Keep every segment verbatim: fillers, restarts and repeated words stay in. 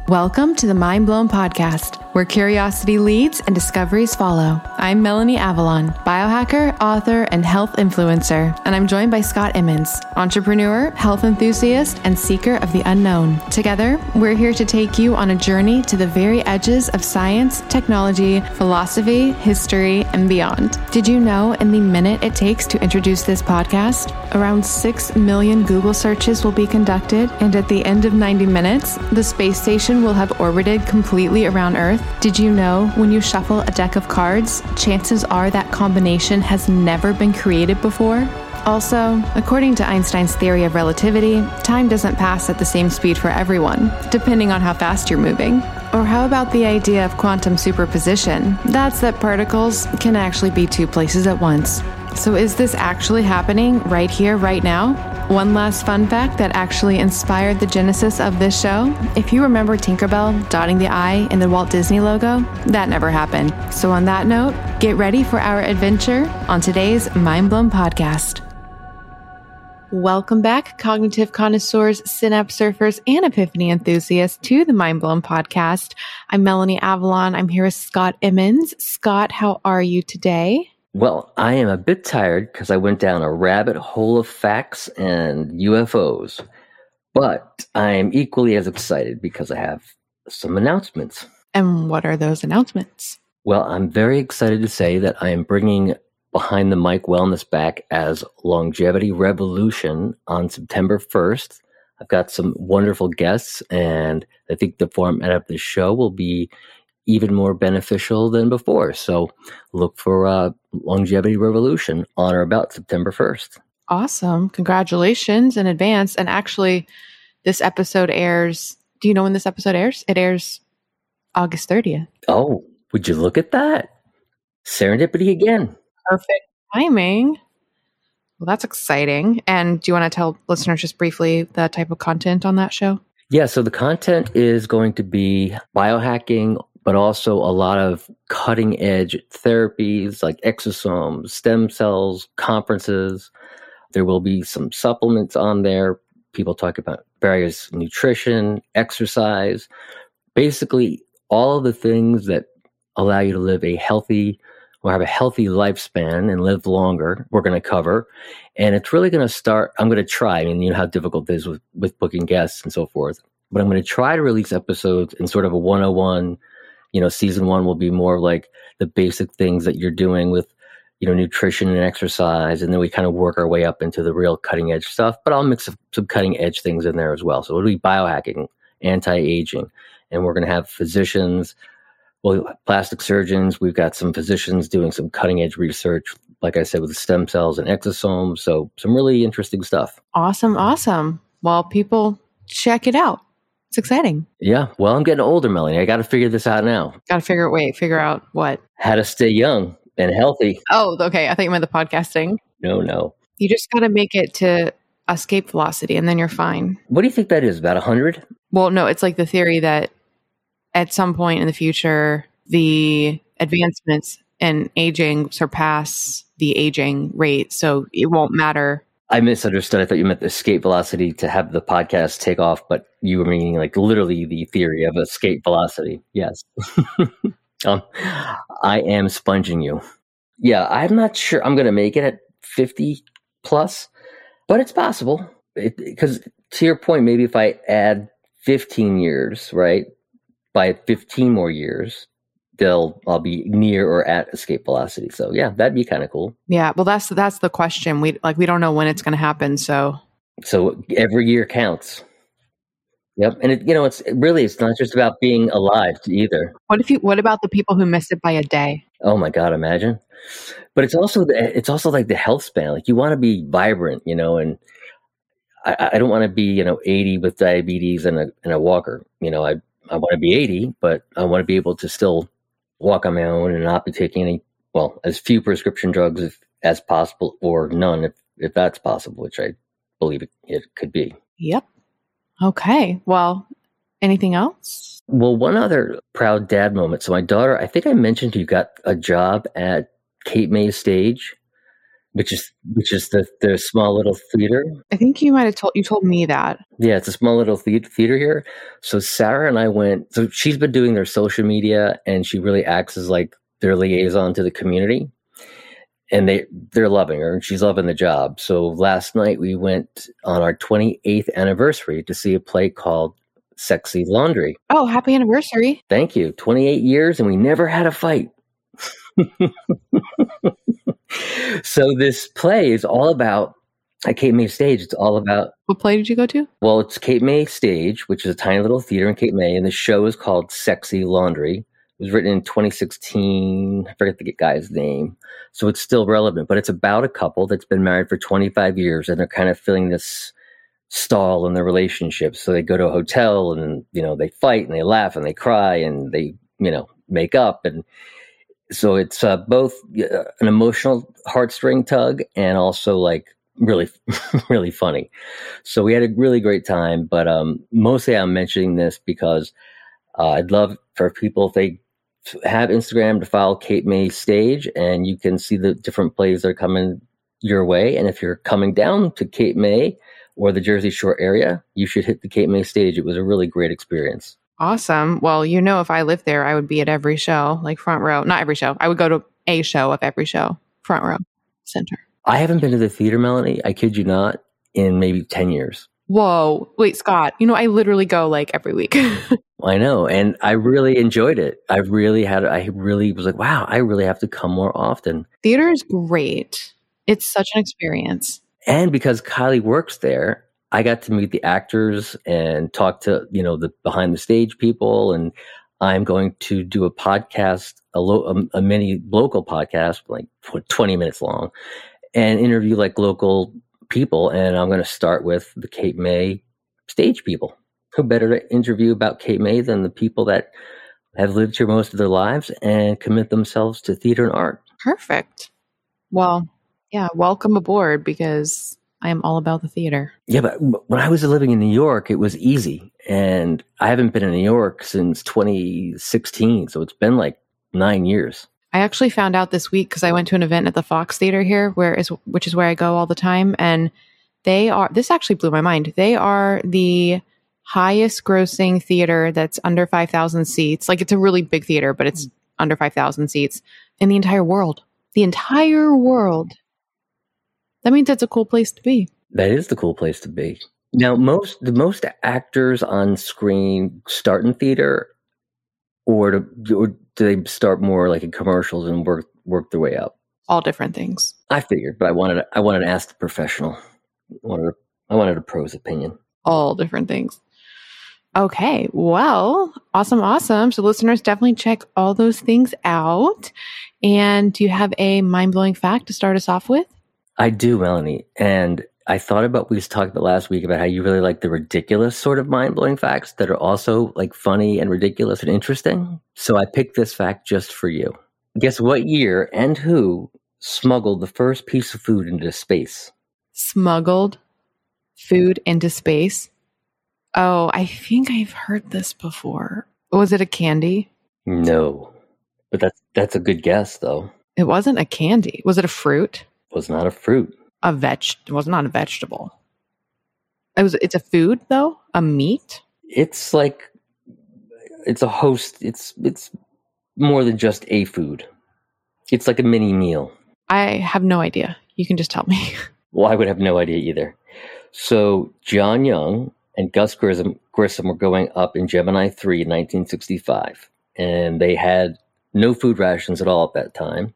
Welcome to the Mind Blown Podcast, where curiosity leads and discoveries follow. I'm Melanie Avalon, biohacker, author, and health influencer, and I'm joined by Scott Emmons, entrepreneur, health enthusiast, and seeker of the unknown. Together, we're here to take you on a journey to the very edges of science, technology, philosophy, history, and beyond. Did you know in the minute it takes to introduce this podcast, around six million Google searches will be conducted, and at the end of ninety minutes, the space station will have orbited completely around Earth? Did you know when you shuffle a deck of cards, chances are that combination has never been created before? Also, according to Einstein's theory of relativity, time doesn't pass at the same speed for everyone, depending on how fast you're moving. Or how about the idea of quantum superposition? That's that particles can actually be two places at once. So is this actually happening right here, right now? One last fun fact that actually inspired the genesis of this show. If you remember Tinkerbell dotting the I in the Walt Disney logo, that never happened. So on that note, get ready for our adventure on today's Mind Blown Podcast. Welcome back, cognitive connoisseurs, synapse surfers, and epiphany enthusiasts to the Mind Blown Podcast. I'm Melanie Avalon. I'm here with Scott Emmons. Scott, how are you today? Well, I am a bit tired because I went down a rabbit hole of facts and U F Os, but I am equally as excited because I have some announcements. And what are those announcements? Well, I'm very excited to say that I am bringing Behind the Mic Wellness back as Longevity Revolution on September first. I've got some wonderful guests, and I think the format of the show will be even more beneficial than before. So look for uh, Longevity Revolution on or about September first. Awesome. Congratulations in advance. And actually, this episode airs, do you know when this episode airs? It airs August thirtieth. Oh, would you look at that? Serendipity again. Perfect timing. Well, that's exciting. And do you want to tell listeners just briefly the type of content on that show? Yeah, so the content is going to be biohacking, but also a lot of cutting edge therapies like exosomes, stem cells, conferences. There will be some supplements on there. People talk about various nutrition, exercise, basically all of the things that allow you to live a healthy or have a healthy lifespan and live longer. We're going to cover. And it's really going to start, I'm going to try, I mean, you know how difficult it is with, with booking guests and so forth, but I'm going to try to release episodes in sort of a one oh one. You know, season one will be more like the basic things that you're doing with, you know, nutrition and exercise. And then we kind of work our way up into the real cutting edge stuff, but I'll mix some cutting edge things in there as well. So it'll be biohacking, anti-aging, and we're going to have physicians, well, plastic surgeons. We've got some physicians doing some cutting edge research, like I said, with stem cells and exosomes. So some really interesting stuff. Awesome. Awesome. Well, people check it out. It's exciting. Yeah. Well, I'm getting older, Melanie. I got to figure this out now. Got to figure, wait, figure out what? How to stay young and healthy. Oh, okay. I thought you meant the podcasting. No, no. You just got to make it to escape velocity and then you're fine. What do you think that is? About one hundred? Well, no, it's like the theory that at some point in the future, the advancements in aging surpass the aging rate. So it won't matter. I misunderstood. I thought you meant the escape velocity to have the podcast take off, but you were meaning like literally the theory of escape velocity. Yes. um, I am sponging you. Yeah, I'm not sure I'm going to make it at fifty plus, but it's possible. Because to your point, maybe if I add fifteen years, right, by fifteen more years, they'll I'll be near or at escape velocity. So yeah, that'd be kind of cool. Yeah, well, that's that's the question. We like we don't know when it's going to happen. So so every year counts. Yep, and it, you know, it's it really it's not just about being alive either. What if you? What about the people who miss it by a day? Oh my God, imagine. But it's also the, it's also like the health span. Like you want to be vibrant, you know, and I, I don't want to be you know eighty with diabetes and a and a walker. You know, I I want to be eighty, but I want to be able to still walk on my own and not be taking any, well, as few prescription drugs if, as possible, or none if, if that's possible, which I believe it, it could be. Yep. Okay. Well, anything else? Well, one other proud dad moment. So my daughter, I think I mentioned you got a job at Cape May Stage, which is which is the the small little theater. I think you might have told you told me that. Yeah, it's a small little the- theater here. So Sarah and I went. So she's been doing their social media, and she really acts as like their liaison to the community. And they they're loving her, and she's loving the job. So last night we went on our twenty-eighth anniversary to see a play called Sexy Laundry. Oh, happy anniversary! Thank you. twenty-eight years, and we never had a fight. So this play is all about, at Cape May Stage, it's all about... What play did you go to? Well, it's Cape May Stage, which is a tiny little theater in Cape May, and the show is called Sexy Laundry. It was written in twenty sixteen. I forget the guy's name. So it's still relevant, but it's about a couple that's been married for twenty-five years, and they're kind of filling this stall in their relationship. So they go to a hotel, and, you know, they fight, and they laugh, and they cry, and they, you know, make up, and so it's uh, both uh, an emotional heartstring tug and also like really, really funny. So we had a really great time, but um, mostly I'm mentioning this because uh, I'd love for people, if they have Instagram, to follow Cape May Stage, and you can see the different plays that are coming your way. And if you're coming down to Cape May or the Jersey Shore area, you should hit the Cape May Stage. It was a really great experience. Awesome. Well, you know, if I lived there, I would be at every show, like front row. Not every show. I would go to a show of every show, front row, center. I haven't been to the theater, Melanie, I kid you not, in maybe ten years. Whoa. Wait, Scott, you know, I literally go like every week. I know. And I really enjoyed it. I really had, I really was like, wow, I really have to come more often. Theater is great. It's such an experience. And because Kylie works there, I got to meet the actors and talk to, you know, the behind the stage people. And I'm going to do a podcast, a, lo- a, a mini local podcast, like twenty minutes long, and interview like local people. And I'm going to start with the Cape May Stage people. Who better to interview about Cape May than the people that have lived here most of their lives and commit themselves to theater and art? Perfect. Well, yeah, welcome aboard, because I am all about the theater. Yeah, but when I was living in New York, it was easy. And I haven't been in New York since twenty sixteen. So it's been like nine years. I actually found out this week because I went to an event at the Fox Theater here, where is which is where I go all the time. And they are, this actually blew my mind. They are the highest grossing theater that's under five thousand seats. Like, it's a really big theater, but it's under five thousand seats in the entire world. The entire world. That means it's a cool place to be. That is the cool place to be. Now, most the most actors on screen start in theater, or, to, or do they start more like in commercials and work work their way up? All different things. I figured, but I wanted to, I wanted to ask the professional. I wanted a, I wanted a pro's opinion. All different things. Okay, well, awesome, awesome. So listeners, definitely check all those things out. And do you have a mind-blowing fact to start us off with? I do, Melanie. And I thought about, we talked about last week about how you really like the ridiculous sort of mind-blowing facts that are also like funny and ridiculous and interesting. So I picked this fact just for you. Guess what year and who smuggled the first piece of food into space? Smuggled food into space? Oh, I think I've heard this before. Was it a candy? No. But that's, that's a good guess, though. It wasn't a candy. Was it a fruit? It was not a fruit. A veg. It was not a vegetable. It was. It's a food, though? A meat? It's like, it's a host. It's, it's more than just a food. It's like a mini meal. I have no idea. You can just tell me. Well, I would have no idea either. So John Young and Gus Grissom, Grissom were going up in Gemini three in nineteen sixty-five. And they had no food rations at all at that time,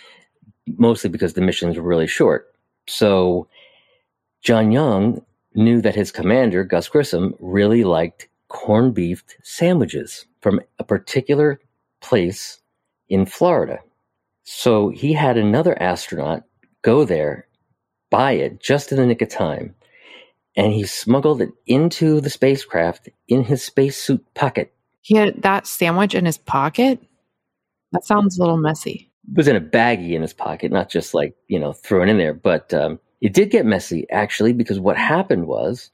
mostly because the missions were really short. So John Young knew that his commander, Gus Grissom, really liked corned beef sandwiches from a particular place in Florida. So he had another astronaut go there, buy it just in the nick of time, and he smuggled it into the spacecraft in his spacesuit pocket. He had that sandwich in his pocket? That sounds a little messy. It was in a baggie in his pocket, not just like, you know, thrown in there. But um, it did get messy, actually, because what happened was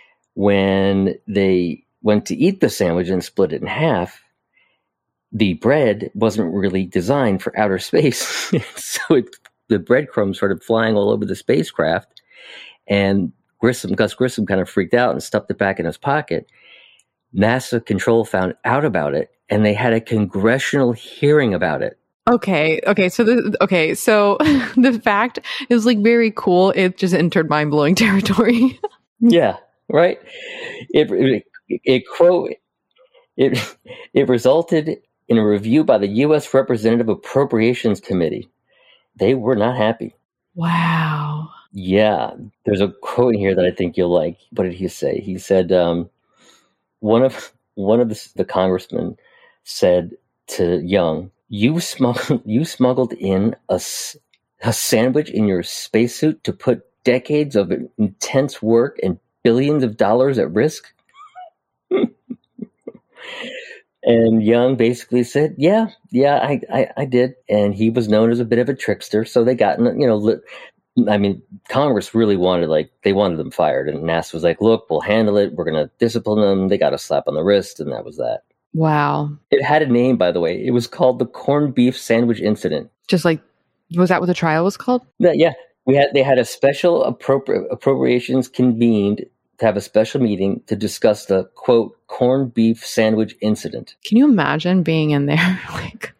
when they went to eat the sandwich and split it in half, the bread wasn't really designed for outer space. So it the breadcrumbs started flying all over the spacecraft. And Grissom, Gus Grissom kind of freaked out and stuffed it back in his pocket. NASA control found out about it, and they had a congressional hearing about it. Okay. Okay. So the okay. So the fact is like very cool. It just entered mind blowing territory. Yeah. Right. It, it it quote it it resulted in a review by the U S Representative Appropriations Committee. They were not happy. Wow. Yeah. There's a quote here that I think you'll like. What did he say? He said um, one of one of the, the congressmen said to Young, You smuggled, you smuggled in a, a sandwich in your spacesuit to put decades of intense work and billions of dollars at risk? And Young basically said, yeah, yeah, I, I, I did. And he was known as a bit of a trickster. So they got, you know, li- I mean, Congress really wanted, like, they wanted them fired. And NASA was like, look, we'll handle it. We're going to discipline them. They got a slap on the wrist. And that was that. Wow. It had a name, by the way. It was called the corned beef sandwich incident. Just like, was that what the trial was called? Yeah, yeah. We had they had a special appropri- appropriations convened to have a special meeting to discuss the quote corned beef sandwich incident. Can you imagine being in there like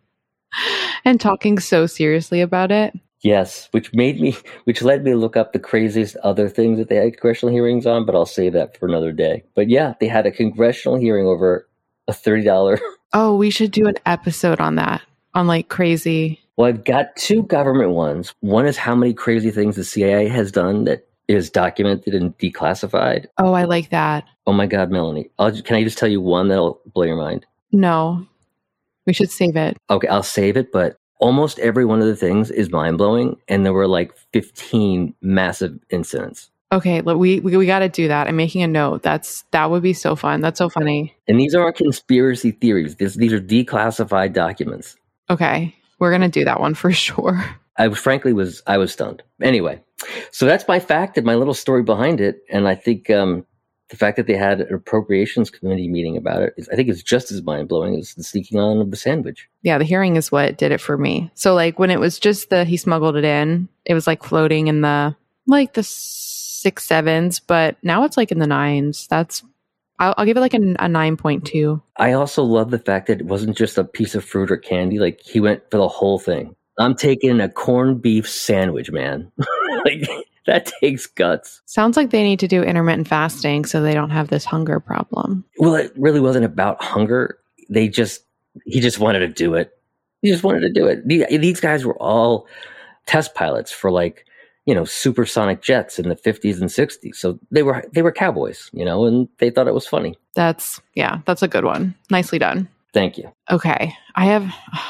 and talking so seriously about it? Yes, which made me, which led me to look up the craziest other things that they had congressional hearings on, but I'll save that for another day. But yeah, they had a congressional hearing over a thirty dollars. Oh, we should do an episode on that, on like crazy. Well, I've got two government ones. One is how many crazy things the C I A has done that is documented and declassified. Oh, I like that. Oh my God, Melanie. I'll, can I just tell you one that'll blow your mind? No, we should save it. Okay, I'll save it, but almost every one of the things is mind-blowing, and there were like fifteen massive incidents. Okay, look, we we, we got to do that. I'm making a note. That's that would be so fun. That's so funny. And these aren't conspiracy theories. This, these are declassified documents. Okay, we're gonna do that one for sure. I frankly was I was stunned. Anyway, so that's my fact and my little story behind it. And I think um, the fact that they had an appropriations committee meeting about it is, I think, it's just as mind blowing as the sneaking on of the sandwich. Yeah, the hearing is what did it for me. So like when it was just the he smuggled it in, it was like floating in the like the six sevens, but now it's like in the nines. That's I'll, I'll give it like a, a nine point two. I also love the fact that it wasn't just a piece of fruit or candy. Like he went for the whole thing. I'm taking a corned beef sandwich, man. Like that takes guts. Sounds like they need to do intermittent fasting so they don't have this hunger problem. Well, it really wasn't about hunger. They just, he just wanted to do it. He just wanted to do it. These guys were all test pilots for like, you know, supersonic jets in the fifties and sixties. So they were, they were cowboys, you know, and they thought it was funny. That's, yeah, that's a good one. Nicely done. Thank you. Okay. I have,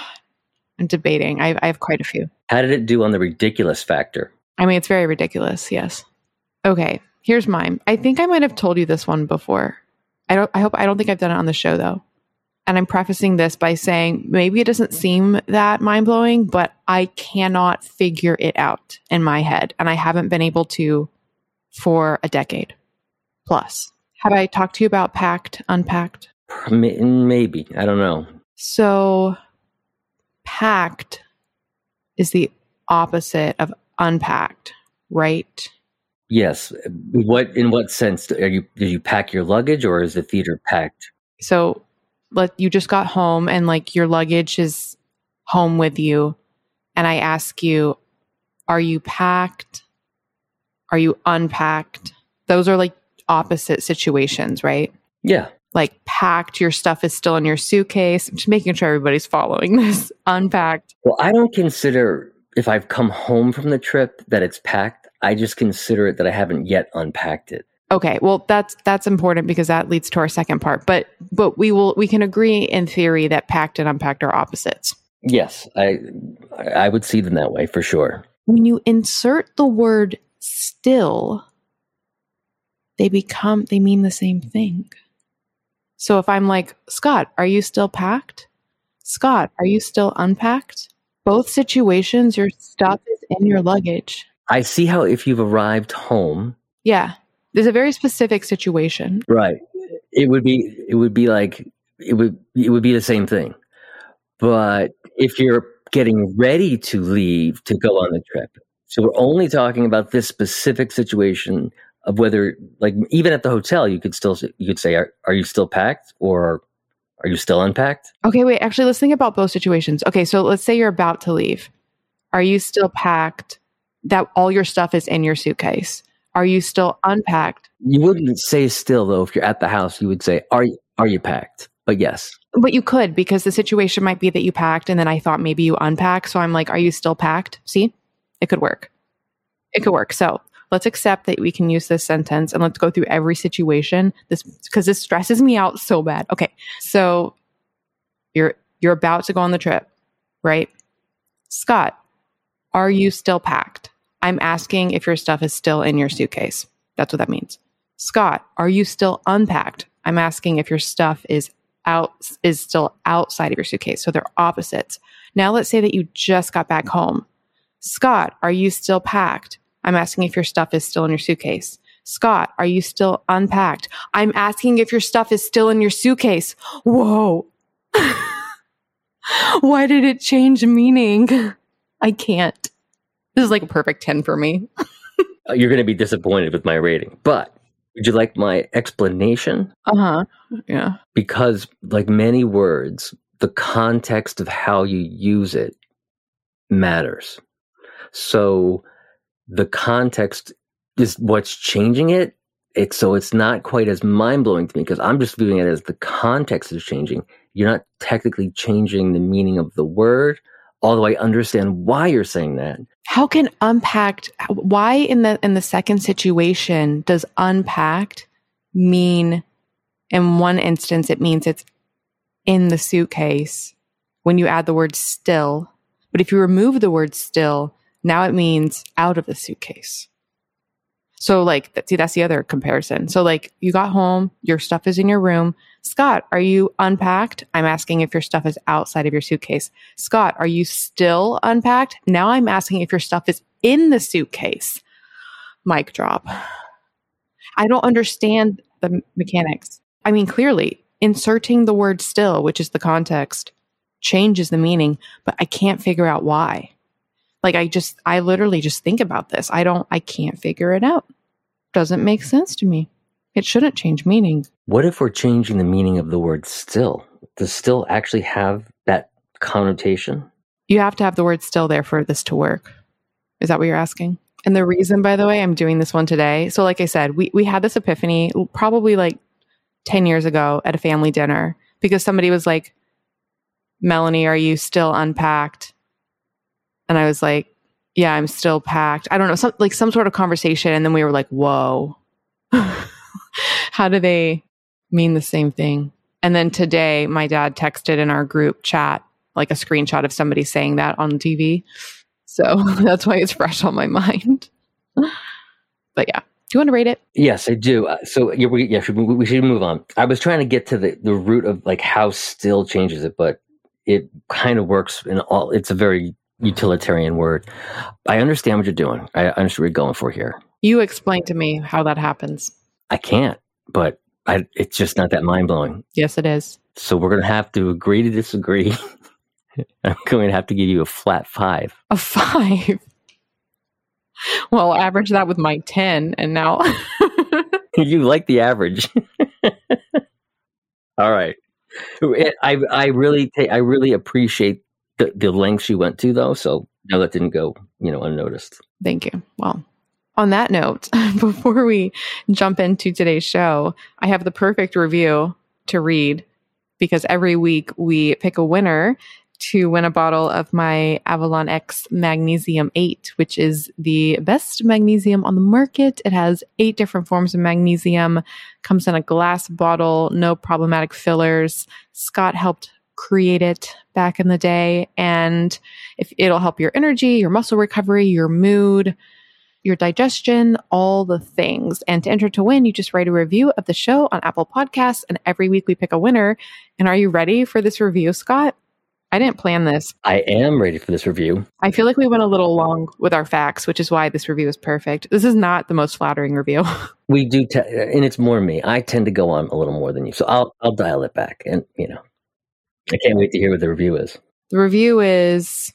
I'm debating. I, I have quite a few. How did it do on the ridiculous factor? I mean, it's very ridiculous. Yes. Okay. Here's mine. I think I might have told you this one before. I don't, I hope, I don't think I've done it on the show though. And I'm prefacing this by saying maybe it doesn't seem that mind blowing, but I cannot figure it out in my head. And I haven't been able to for a decade plus. Have I talked to you about packed, unpacked? Maybe. I don't know. So packed is the opposite of unpacked, right? Yes. What in what sense are you? Did you pack your luggage, or is the theater packed? So, let you just got home, and like your luggage is home with you, and I ask you, are you packed? Are you unpacked? Those are like opposite situations, right? Yeah. Like packed, your stuff is still in your suitcase. I'm just making sure everybody's following this. Unpacked. Well, I don't consider if I've come home from the trip that it's packed. I just consider it that I haven't yet unpacked it. Okay, well that's that's important because that leads to our second part. But but we will we can agree in theory that packed and unpacked are opposites. Yes, I I would see them that way for sure. When you insert the word still, they become they mean the same thing. So if I'm like, Scott, are you still packed? Scott, are you still unpacked? Both situations, your stuff is in your luggage. I see how if you've arrived home. Yeah. There's a very specific situation. Right. It would be, it would be like, it would, it would be the same thing. But if you're getting ready to leave to go on the trip. So we're only talking about this specific situation of whether, like, even at the hotel, you could still you could say, "Are, are you still packed?" or "Are you still unpacked?" Okay, wait. Actually, let's think about both situations. Okay, so let's say you're about to leave. Are you still packed? That all your stuff is in your suitcase. Are you still unpacked? You wouldn't say still, though. If you're at the house, you would say, "Are you are you packed?" But yes. But you could, because the situation might be that you packed and then I thought maybe you unpacked. So I'm like, are you still packed? See, it could work. It could work. So let's accept that we can use this sentence and let's go through every situation. This, because this stresses me out so bad. Okay. So you're, you're about to go on the trip, right? Scott, are you still packed? I'm asking if your stuff is still in your suitcase. That's what that means. Scott, are you still unpacked? I'm asking if your stuff is out is still outside of your suitcase. So they're opposites. Now let's say that you just got back home. Scott, are you still packed? I'm asking if your stuff is still in your suitcase. Scott, are you still unpacked? I'm asking if your stuff is still in your suitcase. Whoa. Why did it change meaning? I can't. This is like a perfect ten for me. You're going to be disappointed with my rating, but would you like my explanation? Uh-huh. Yeah. Because like many words, the context of how you use it matters. So the context is what's changing it. It's so it's not quite as mind-blowing to me because I'm just viewing it as the context is changing. You're not technically changing the meaning of the word, although I understand why you're saying that. How can unpacked, why in the in the second situation does unpacked mean, in one instance, it means it's in the suitcase when you add the word still. But if you remove the word still, now it means out of the suitcase. So like, see, that's the other comparison. So like you got home, your stuff is in your room. Scott, are you unpacked? I'm asking if your stuff is outside of your suitcase. Scott, are you still unpacked? Now I'm asking if your stuff is in the suitcase. Mic drop. I don't understand the mechanics. I mean, clearly, inserting the word still, which is the context, changes the meaning, but I can't figure out why. Like I just, I literally just think about this. I don't, I can't figure it out. Doesn't make sense to me. It shouldn't change meaning. What if we're changing the meaning of the word still? Does still actually have that connotation? You have to have the word still there for this to work. Is that what you're asking? And the reason, by the way, I'm doing this one today. So like I said, we, we had this epiphany probably like ten years ago at a family dinner because somebody was like, Melanie, are you still unpacked? And I was like, yeah, I'm still packed. I don't know, some, like some sort of conversation. And then we were like, whoa, how do they mean the same thing? And then today, my dad texted in our group chat, like a screenshot of somebody saying that on T V. So that's why it's fresh on my mind. But yeah. Do you want to rate it? Yes, I do. Uh, so yeah, we, yeah, should, we, we should move on. I was trying to get to the, the root of like how still changes it, but it kind of works in all. It's a very utilitarian word. I understand what you're doing. I understand what you're going for here. You explain to me how that happens. I can't, but I, it's just not that mind-blowing. Yes, it is. So we're going to have to agree to disagree. I'm going to have to give you a flat five. A five? Well, average that with my ten, and now... You like the average. All right. I I really ta- I really appreciate the, the lengths you went to, though. So no, that didn't go, you know, unnoticed. Thank you. Well, on that note, before we jump into today's show, I have the perfect review to read because every week we pick a winner to win a bottle of my Avalon X Magnesium eight, which is the best magnesium on the market. It has eight different forms of magnesium, comes in a glass bottle, no problematic fillers. Scott helped create it back in the day, and if it'll help your energy, your muscle recovery, your mood, your digestion, all the things. And to enter to win, you just write a review of the show on Apple Podcasts, and every week we pick a winner. And are you ready for this review, Scott? I didn't plan this. I am ready for this review. I feel like we went a little long with our facts, which is why this review is perfect. This is not the most flattering review. We do, te- and it's more me. I tend to go on a little more than you, so I'll I'll dial it back. And you know, I can't wait to hear what the review is. The review is: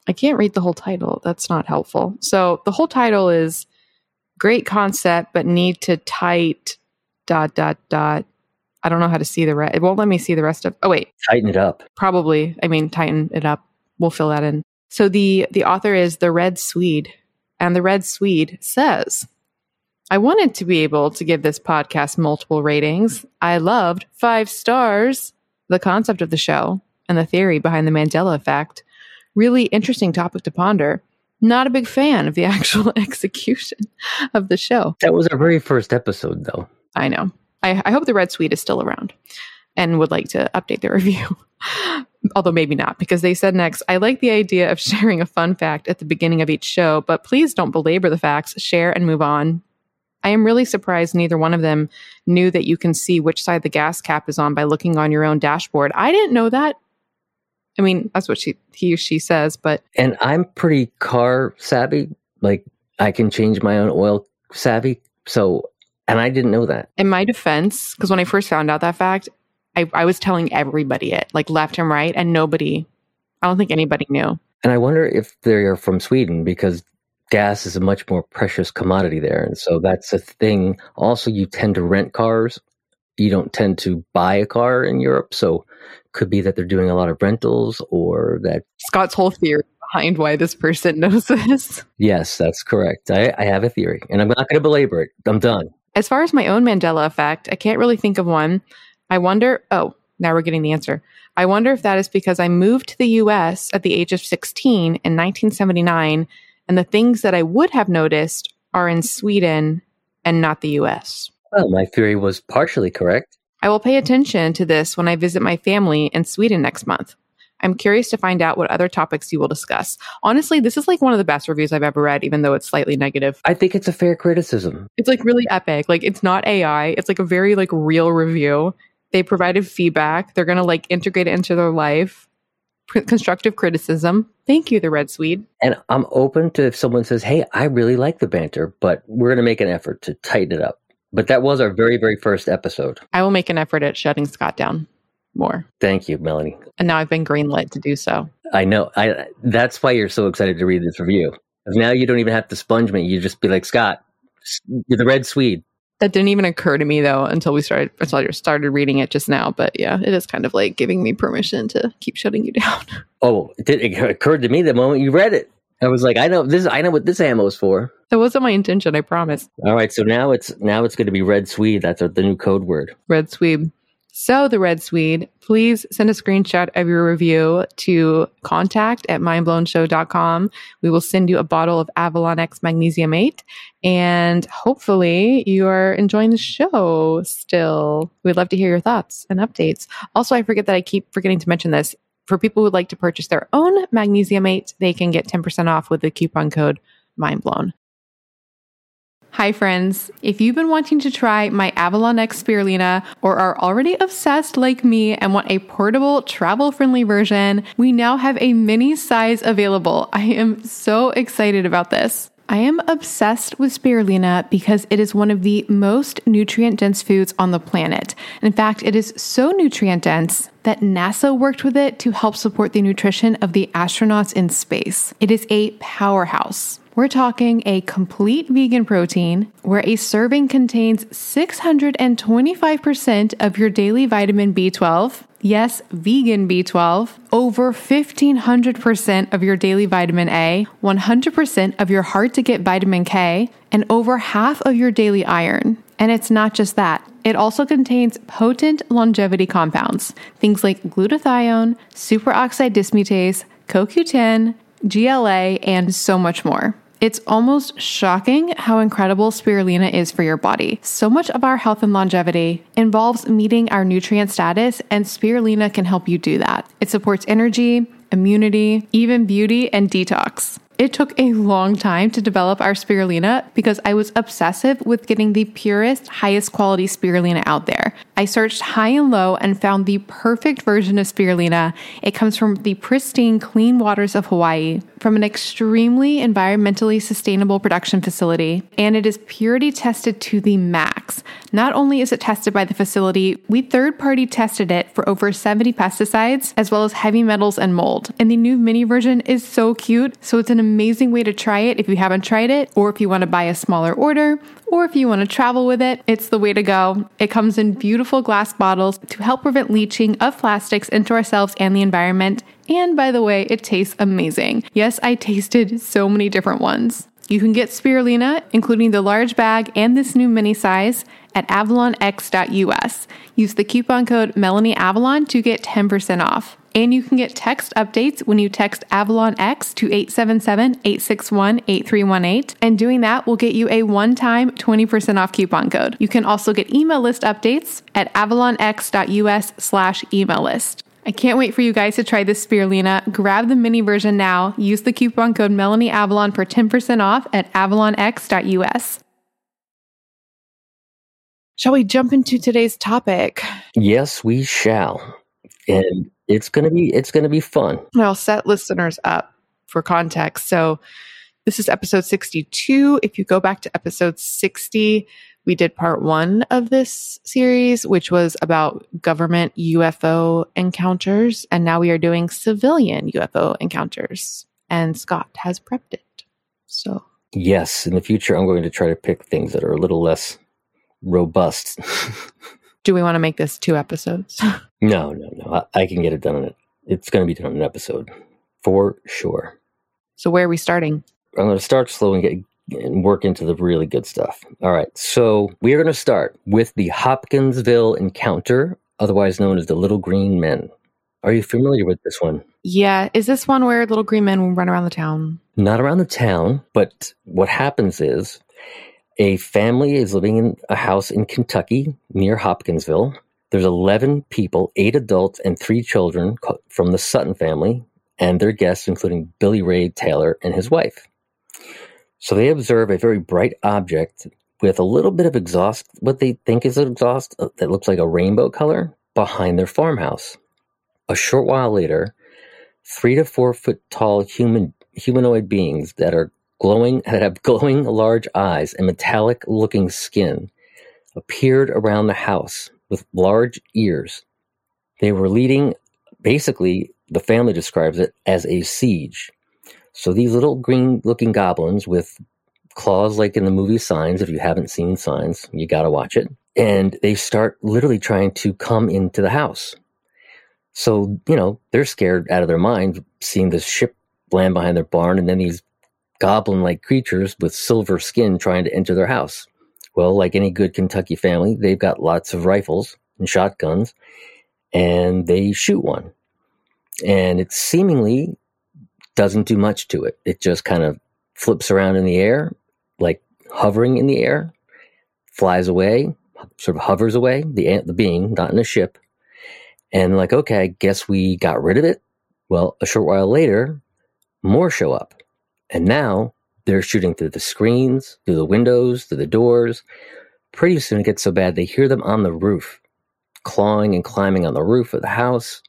I can't read the whole title. That's not helpful. So the whole title is great concept, but need to tight dot, dot, dot. I don't know how to see the rest. It won't let me see the rest of, oh wait. Tighten it up. Probably. I mean, tighten it up. We'll fill that in. So the, the author is The Red Swede, and The Red Swede says, I wanted to be able to give this podcast multiple ratings. I loved five stars, the concept of the show and the theory behind the Mandela effect. Really interesting topic to ponder. Not a big fan of the actual execution of the show. That was our very first episode, though. I know. I, I hope the Red Swede is still around and would like to update the review. Although maybe not, because they said next, I like the idea of sharing a fun fact at the beginning of each show, but please don't belabor the facts, share and move on. I am really surprised neither one of them knew that you can see which side the gas cap is on by looking on your own dashboard. I didn't know that. I mean, that's what she he or she says, but... And I'm pretty car savvy. Like, I can change my own oil savvy. So, and I didn't know that. In my defense, because when I first found out that fact, I, I was telling everybody it, like left and right, and nobody, I don't think anybody knew. And I wonder if they're from Sweden, because gas is a much more precious commodity there. And so that's a thing. Also, you tend to rent cars. You don't tend to buy a car in Europe. So it could be that they're doing a lot of rentals, or that... Scott's whole theory behind why this person knows this. Yes, that's correct. I, I have a theory, and I'm not going to belabor it. I'm done. As far as my own Mandela effect, I can't really think of one. I wonder... Oh, now we're getting the answer. I wonder if that is because I moved to the U S at the age of sixteen in nineteen seventy-nine, and the things that I would have noticed are in Sweden and not the U S. Well, my theory was partially correct. I will pay attention to this when I visit my family in Sweden next month. I'm curious to find out what other topics you will discuss. Honestly, this is like one of the best reviews I've ever read, even though it's slightly negative. I think it's a fair criticism. It's like really epic. Like, it's not A I. It's like a very like real review. They provided feedback. They're going to like integrate it into their life. P- constructive criticism. Thank you, The Red Swede. And I'm open to if someone says, hey, I really like the banter, but we're going to make an effort to tighten it up. But that was our very, very first episode. I will make an effort at shutting Scott down more. Thank you, Melanie. And now I've been greenlit to do so. I know. I That's why you're so excited to read this review. Now you don't even have to sponge me. You just be like, Scott, you're the Red Swede. That didn't even occur to me, though, until we started until I started reading it just now. But yeah, it is kind of like giving me permission to keep shutting you down. Oh, it, did, it occurred to me the moment you read it. I was like, I know this. I know what this ammo is for. That wasn't my intention, I promise. All right, so now it's now it's going to be Red Swede. That's the new code word. Red Swede. So, The Red Swede, please send a screenshot of your review to contact at mindblown show dot com. We will send you a bottle of Avalon X Magnesium eight, and hopefully you are enjoying the show still. We'd love to hear your thoughts and updates. Also, I forget that I keep forgetting to mention this. For people who would like to purchase their own Magnesium eight, they can get ten percent off with the coupon code MindBlown. Hi friends, if you've been wanting to try my Avalon X Spirulina or are already obsessed like me and want a portable, travel-friendly version, we now have a mini size available. I am so excited about this. I am obsessed with spirulina because it is one of the most nutrient-dense foods on the planet. In fact, it is so nutrient-dense that NASA worked with it to help support the nutrition of the astronauts in space. It is a powerhouse. We're talking a complete vegan protein where a serving contains six hundred twenty-five percent of your daily vitamin B twelve. Yes, vegan B twelve, over fifteen hundred percent of your daily vitamin A, one hundred percent of your hard to get vitamin K, and over half of your daily iron. And it's not just that. It also contains potent longevity compounds, things like glutathione, superoxide dismutase, C O Q ten, G L A, and so much more. It's almost shocking how incredible spirulina is for your body. So much of our health and longevity involves meeting our nutrient status, and spirulina can help you do that. It supports energy, immunity, even beauty and detox. It took a long time to develop our spirulina because I was obsessive with getting the purest, highest quality spirulina out there. I searched high and low and found the perfect version of spirulina. It comes from the pristine, clean waters of Hawaii, from an extremely environmentally sustainable production facility, and it is purity tested to the max. Not only is it tested by the facility, we third-party tested it for over seventy pesticides, as well as heavy metals and mold. And the new mini version is so cute, so it's an amazing way to try it if you haven't tried it, or if you want to buy a smaller order, or if you want to travel with it, it's the way to go. It comes in beautiful glass bottles to help prevent leaching of plastics into ourselves and the environment. And by the way, it tastes amazing. Yes, I tasted so many different ones. You can get spirulina, including the large bag and this new mini size, at avalon x dot u s. Use the coupon code MelanieAvalon to get ten percent off. And you can get text updates when you text AvalonX to eight seven seven, eight six one, eight three one eight. And doing that will get you a one-time twenty percent off coupon code. You can also get email list updates at avalonx dot u s slash email list. I can't wait for you guys to try this spirulina. Grab the mini version now. Use the coupon code MelanieAvalon for ten percent off at avalonx dot u s. Shall we jump into today's topic? Yes, we shall. And it's going to be it's going to be fun. I'll set listeners up for context. So this is episode sixty-two. If you go back to episode sixty, we did part one of this series, which was about government U F O encounters. And now we are doing civilian U F O encounters. And Scott has prepped it. So yes, in the future, I'm going to try to pick things that are a little less robust. Do we want to make this two episodes? No, no, no. I, I can get it done in it. It's going to be done in an episode for sure. So where are we starting? I'm going to start slow and get and work into the really good stuff. All right. So we are going to start with the Hopkinsville encounter, otherwise known as the Little Green Men. Are you familiar with this one? Yeah. Is this one where little green men will run around the town? Not around the town, but what happens is a family is living in a house in Kentucky near Hopkinsville. There's eleven people, eight adults and three children from the Sutton family and their guests, including Billy Ray Taylor and his wife. So they observe a very bright object with a little bit of exhaust, what they think is an exhaust that looks like a rainbow color, behind their farmhouse. A short while later, three to four foot tall human humanoid beings that are glowing that have glowing large eyes and metallic looking skin appeared around the house with large ears. They were leading, basically, the family describes it as a siege. So these little green looking goblins with claws like in the movie Signs, if you haven't seen Signs, you got to watch it. And they start literally trying to come into the house. So, you know, they're scared out of their mind seeing this ship land behind their barn and then these goblin-like creatures with silver skin trying to enter their house. Well, like any good Kentucky family, they've got lots of rifles and shotguns, and they shoot one. And it seemingly doesn't do much to it. It just kind of flips around in the air, like hovering in the air, flies away, sort of hovers away, the the being, not in a ship. And like, okay, I guess we got rid of it. Well, a short while later, more show up. And now they're shooting through the screens, through the windows, through the doors. Pretty soon it gets so bad they hear them on the roof, clawing and climbing on the roof of the house.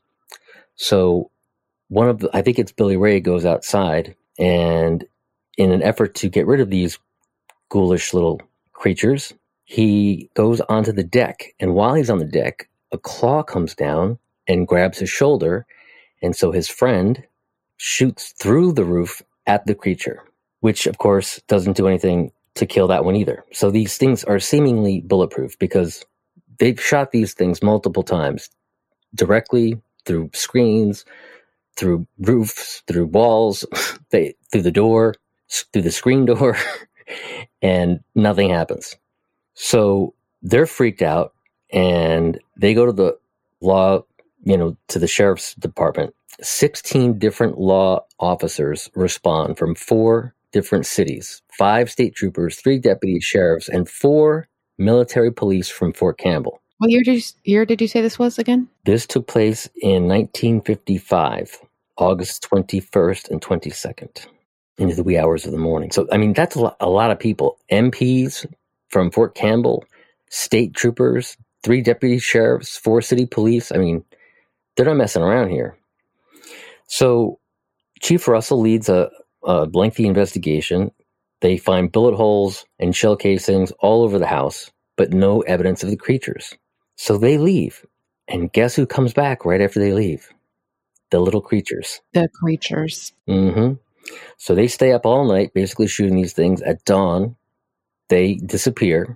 So one of the, I think it's Billy Ray, goes outside, and in an effort to get rid of these ghoulish little creatures, he goes onto the deck. And while he's on the deck, a claw comes down and grabs his shoulder. And so his friend shoots through the roof at the creature, which of course doesn't do anything to kill that one either. So these things are seemingly bulletproof because they've shot these things multiple times, directly through screens, through roofs, through walls, they, through the door, through the screen door, and nothing happens. So they're freaked out and they go to the law, you know, to the sheriff's department. sixteen different law officers respond from four different cities, five state troopers, three deputy sheriffs, and four military police from Fort Campbell. What year did you, year did you say this was again? This took place in nineteen fifty-five, August twenty-first and twenty-second, into the wee hours of the morning. So, I mean, that's a lot, a lot of people. M Ps from Fort Campbell, state troopers, three deputy sheriffs, four city police. I mean, they're not messing around here. So Chief Russell leads a, a lengthy investigation. They find bullet holes and shell casings all over the house, but no evidence of the creatures. So they leave. And guess who comes back right after they leave? The little creatures. The creatures. Mm-hmm. So they stay up all night, basically shooting these things. At dawn, they disappear.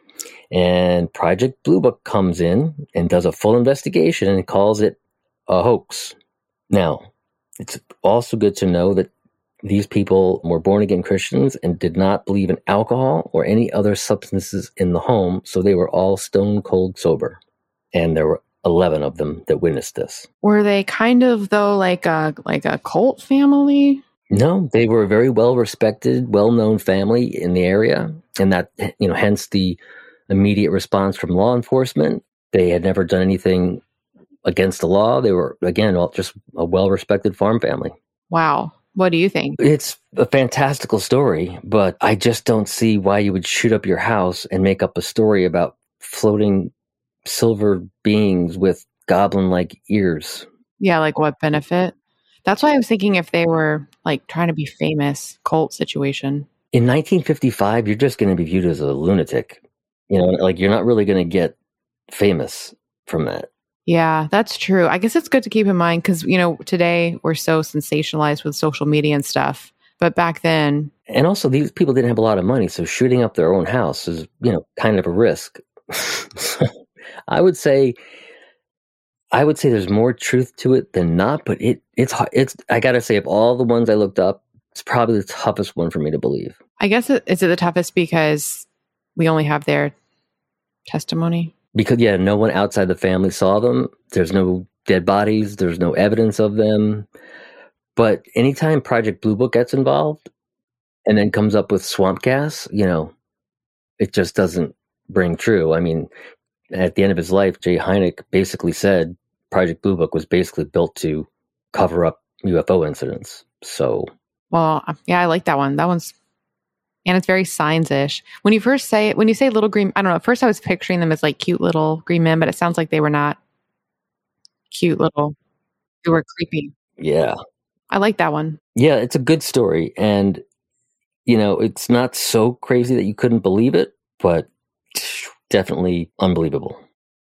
And Project Blue Book comes in and does a full investigation and calls it a hoax. Now, it's also good to know that these people were born-again Christians and did not believe in alcohol or any other substances in the home, so they were all stone cold sober. And there were eleven of them that witnessed this. Were they kind of, though, like a like a cult family? No, they were a very well-respected, well-known family in the area, and that, you know, hence the immediate response from law enforcement. They had never done anything against the law. They were, again, just a well-respected farm family. Wow. What do you think? It's a fantastical story, but I just don't see why you would shoot up your house and make up a story about floating silver beings with goblin-like ears. Yeah, like what benefit? That's why I was thinking if they were like trying to be famous, cult situation. In nineteen fifty-five, you're just going to be viewed as a lunatic. You know, like you're not really going to get famous from that. Yeah, that's true. I guess it's good to keep in mind because, you know, today we're so sensationalized with social media and stuff. But back then... And also, these people didn't have a lot of money, so shooting up their own house is, you know, kind of a risk. I would say... I would say there's more truth to it than not, but it it's it's. I gotta say, of all the ones I looked up, it's probably the toughest one for me to believe. I guess it, is it the toughest because we only have their testimony? Because yeah, no one outside the family saw them. There's no dead bodies. There's no evidence of them. But anytime Project Blue Book gets involved, and then comes up with swamp gas, you know, it just doesn't ring true. I mean, at the end of his life, Jay Hynek basically said Project Blue Book was basically built to cover up U F O incidents. So, well, yeah, I like that one. That one's, and it's very signs-ish. When you first say it, when you say little green, I don't know, at first I was picturing them as like cute little green men, but it sounds like they were not cute little, they were creepy. Yeah. I like that one. Yeah, it's a good story. And, you know, it's not so crazy that you couldn't believe it, but definitely unbelievable.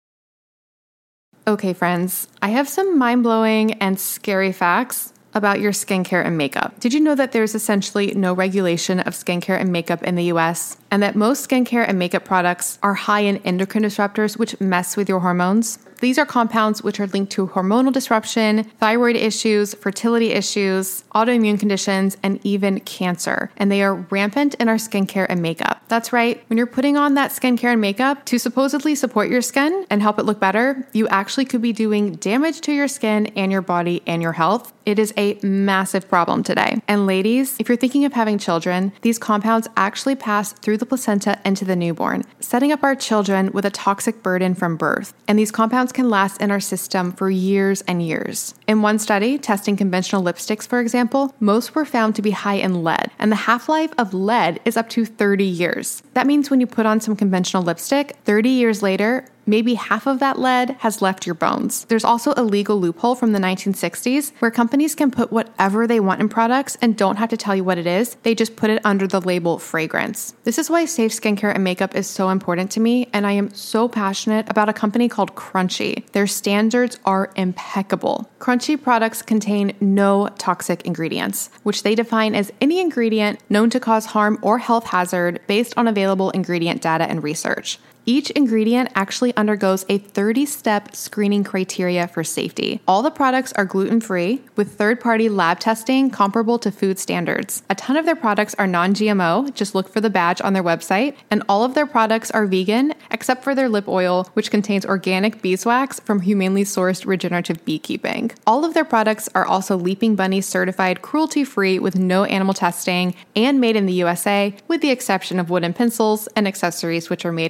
Okay, friends, I have some mind-blowing and scary facts about your skincare and makeup. Did you know that there's essentially no regulation of skincare and makeup in the U S? And that most skincare and makeup products are high in endocrine disruptors, which mess with your hormones? These are compounds which are linked to hormonal disruption, thyroid issues, fertility issues, autoimmune conditions, and even cancer. And they are rampant in our skincare and makeup. That's right. When you're putting on that skincare and makeup to supposedly support your skin and help it look better, you actually could be doing damage to your skin and your body and your health. It is a massive problem today. And ladies, if you're thinking of having children, these compounds actually pass through the placenta into the newborn, setting up our children with a toxic burden from birth. And these compounds can last in our system for years and years. In one study, testing conventional lipsticks, for example, most were found to be high in lead, and the half-life of lead is up to thirty years. That means when you put on some conventional lipstick, thirty years later, maybe half of that lead has left your bones. There's also a legal loophole from the nineteen sixties where companies can put whatever they want in products and don't have to tell you what it is. They just put it under the label fragrance. This is why safe skincare and makeup is so important to me, and I am so passionate about a company called Crunchy. Their standards are impeccable. Crunchy products contain no toxic ingredients, which they define as any ingredient known to cause harm or health hazard based on available ingredient data and research. Each ingredient actually undergoes a thirty-step screening criteria for safety. All the products are gluten-free with third-party lab testing comparable to food standards. A ton of their products are non-G M O, just look for the badge on their website, and all of their products are vegan except for their lip oil, which contains organic beeswax from humanely sourced regenerative beekeeping. All of their products are also Leaping Bunny certified cruelty-free with no animal testing and made in the U S A, with the exception of wooden pencils and accessories which are made in America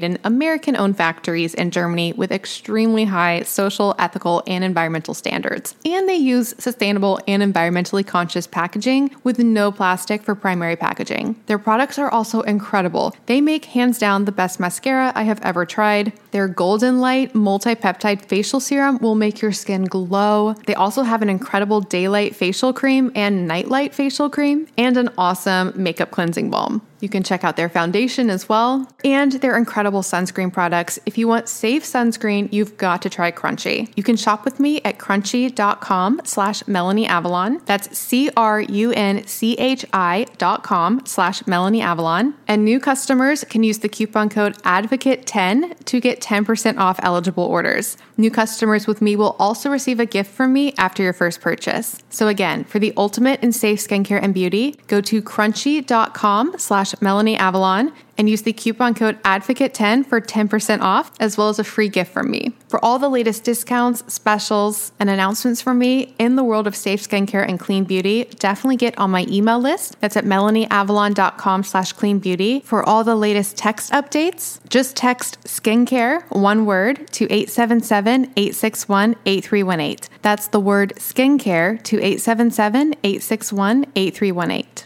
American owned factories in Germany with extremely high social, ethical, and environmental standards. And they use sustainable and environmentally conscious packaging with no plastic for primary packaging. Their products are also incredible. They make hands down the best mascara I have ever tried. Their Golden Light multi-peptide facial serum will make your skin glow. They also have an incredible daylight facial cream and nightlight facial cream, and an awesome makeup cleansing balm. You can check out their foundation as well, and their incredible sunscreen products. If you want safe sunscreen, you've got to try Crunchy. You can shop with me at crunchy.com slash Melanie Avalon. That's C-R-U-N-C-H-I dot com slash Melanie Avalon. And new customers can use the coupon code advocate ten to get ten percent off eligible orders. New customers with me will also receive a gift from me after your first purchase. So again, for the ultimate in safe skincare and beauty, go to crunchy.com slash Melanie Avalon and use the coupon code advocate ten for ten percent off, as well as a free gift from me. For all the latest discounts, specials, and announcements from me in the world of safe skincare and clean beauty, definitely get on my email list. That's at melanieavalon.com slash clean beauty. For all the latest text updates, just text skincare, one word, to eight seven seven, eight six one, eight three one eight. That's the word skincare to eight seven seven, eight six one, eight three one eight.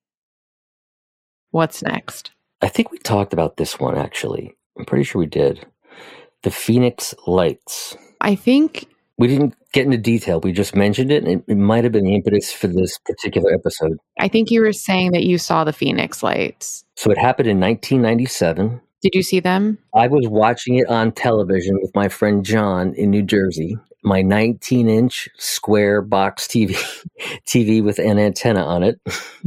What's next? I think we talked about this one, actually. I'm pretty sure we did. The Phoenix Lights. I think... We didn't get into detail. We just mentioned it, and it, it might have been the impetus for this particular episode. I think you were saying that you saw the Phoenix Lights. So it happened in nineteen ninety-seven. Did you see them? I was watching it on television with my friend John in New Jersey. My nineteen-inch square box T V, T V with an antenna on it.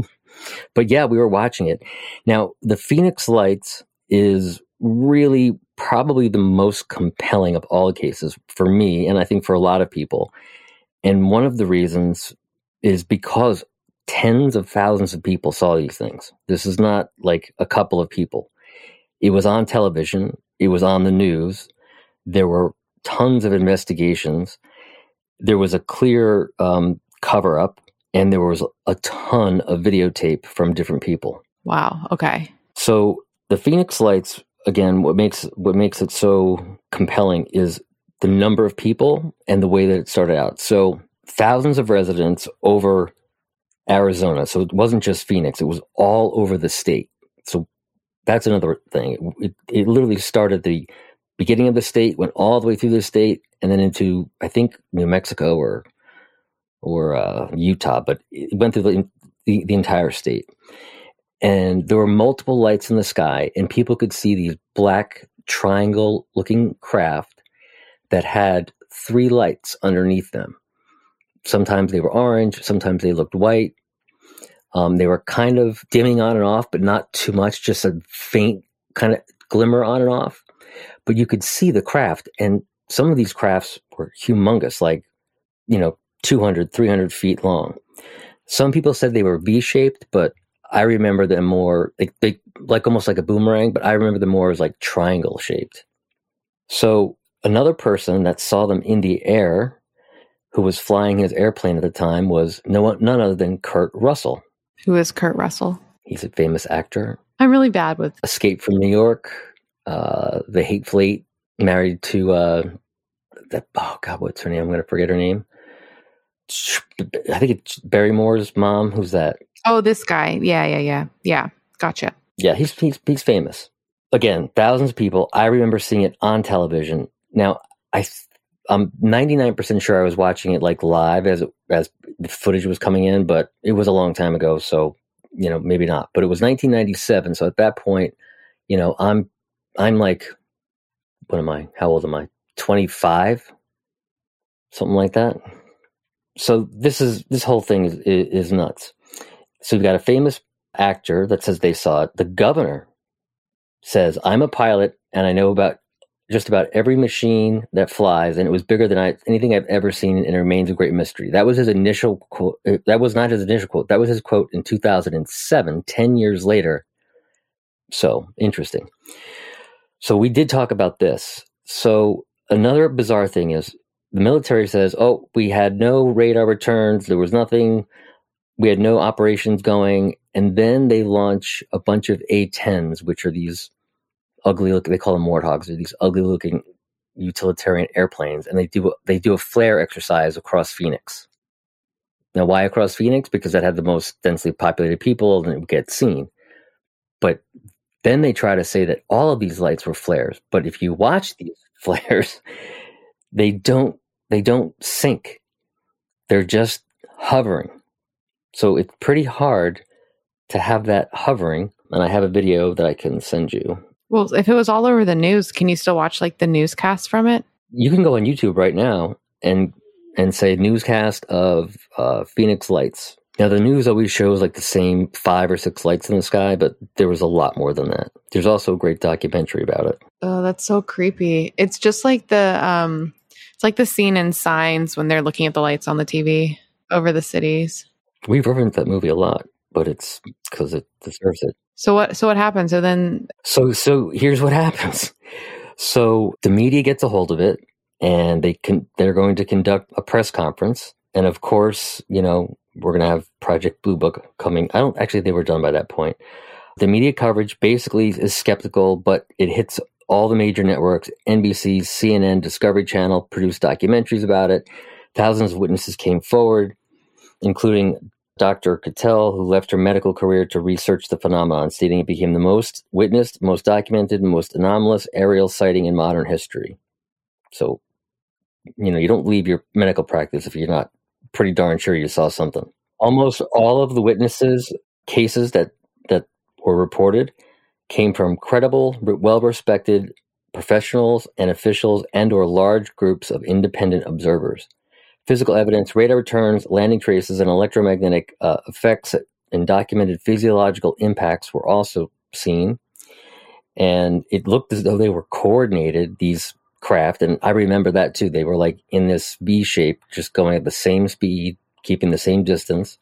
But yeah, we were watching it. Now, the Phoenix Lights is really probably the most compelling of all the cases for me, and I think for a lot of people. And one of the reasons is because tens of thousands of people saw these things. This is not like a couple of people. It was on television. It was on the news. There were tons of investigations. There was a clear um, cover-up. And there was a ton of videotape from different people. Wow. Okay. So the Phoenix Lights, again, what makes what makes it so compelling is the number of people and the way that it started out. So thousands of residents over Arizona. So it wasn't just Phoenix. It was all over the state. So that's another thing. It, it literally started at the beginning of the state, went all the way through the state, and then into, I think, New Mexico or or uh, Utah, but it went through the, the, the entire state. And there were multiple lights in the sky, and people could see these black triangle-looking craft that had three lights underneath them. Sometimes they were orange, sometimes they looked white. Um, they were kind of dimming on and off, but not too much, just a faint kind of glimmer on and off. But you could see the craft, and some of these crafts were humongous, like, you know, two hundred, three hundred feet long. Some people said they were V-shaped, but I remember them more like, they, like almost like a boomerang, but I remember them more as like triangle shaped. So another person that saw them in the air, who was flying his airplane at the time, was no one, none other than Kurt Russell. Who is Kurt Russell? He's a famous actor. I'm really bad with... Escape from New York, uh, The Hateful Eight, married to, uh, that, oh God, what's her name? I'm going to forget her name. I think it's Barrymore's mom. Who's that? Oh, this guy. Yeah, yeah, yeah. Yeah. Gotcha. Yeah, he's, he's he's famous. Again, thousands of people. I remember seeing it on television. Now, I, I'm ninety-nine percent sure I was watching it like live as it, as the footage was coming in, but it was a long time ago, so, you know, maybe not. But it was nineteen ninety-seven, so at that point, you know, I'm I'm like, what am I? How old am I? twenty-five? Something like that. So this is this whole thing is, is nuts. So you've got a famous actor that says they saw it. The governor says, I'm a pilot and I know about just about every machine that flies, and it was bigger than I, anything I've ever seen, and it remains a great mystery. That was his initial quote. That was not his initial quote. That was his quote in two thousand seven, ten years later. So interesting. So we did talk about this. So another bizarre thing is, the military says, oh, we had no radar returns. There was nothing. We had no operations going. And then they launch a bunch of A tens, which are these ugly look. They call them warthogs. They're these ugly looking utilitarian airplanes, and they do they do a flare exercise across Phoenix. Now, why across Phoenix? Because that had the most densely populated people, and it would get seen. But then they try to say that all of these lights were flares. But if you watch these flares, they don't they don't sink. They're just hovering. So it's pretty hard to have that hovering. And I have a video that I can send you. Well, if it was all over the news, can you still watch like the newscast from it? You can go on YouTube right now and and say newscast of uh, Phoenix lights. Now, the news always shows like the same five or six lights in the sky, but there was a lot more than that. There's also a great documentary about it. Oh, that's so creepy. It's just like the um, it's like the scene in Signs when they're looking at the lights on the T V over the cities. We've referenced that movie a lot, but it's because it deserves it. So what? So what happened? So then, so so here's what happens. So the media gets a hold of it, and they can they're going to conduct a press conference, and of course, you know, we're going to have Project Blue Book coming. I don't actually they were done by that point. The media coverage basically is skeptical, but it hits all the major networks. N B C, C N N, Discovery Channel produced documentaries about it. Thousands of witnesses came forward, including Doctor Cattell, who left her medical career to research the phenomenon, stating it became the most witnessed, most documented, most anomalous aerial sighting in modern history. So, you know, you don't leave your medical practice if you're not pretty darn sure you saw something. Almost all of the witnesses' cases that, that were reported came from credible, well-respected professionals and officials and or large groups of independent observers. Physical evidence, radar returns, landing traces, and electromagnetic uh, effects and documented physiological impacts were also seen. And it looked as though they were coordinated, these craft. And I remember that too. They were like in this V shape, just going at the same speed, keeping the same distance.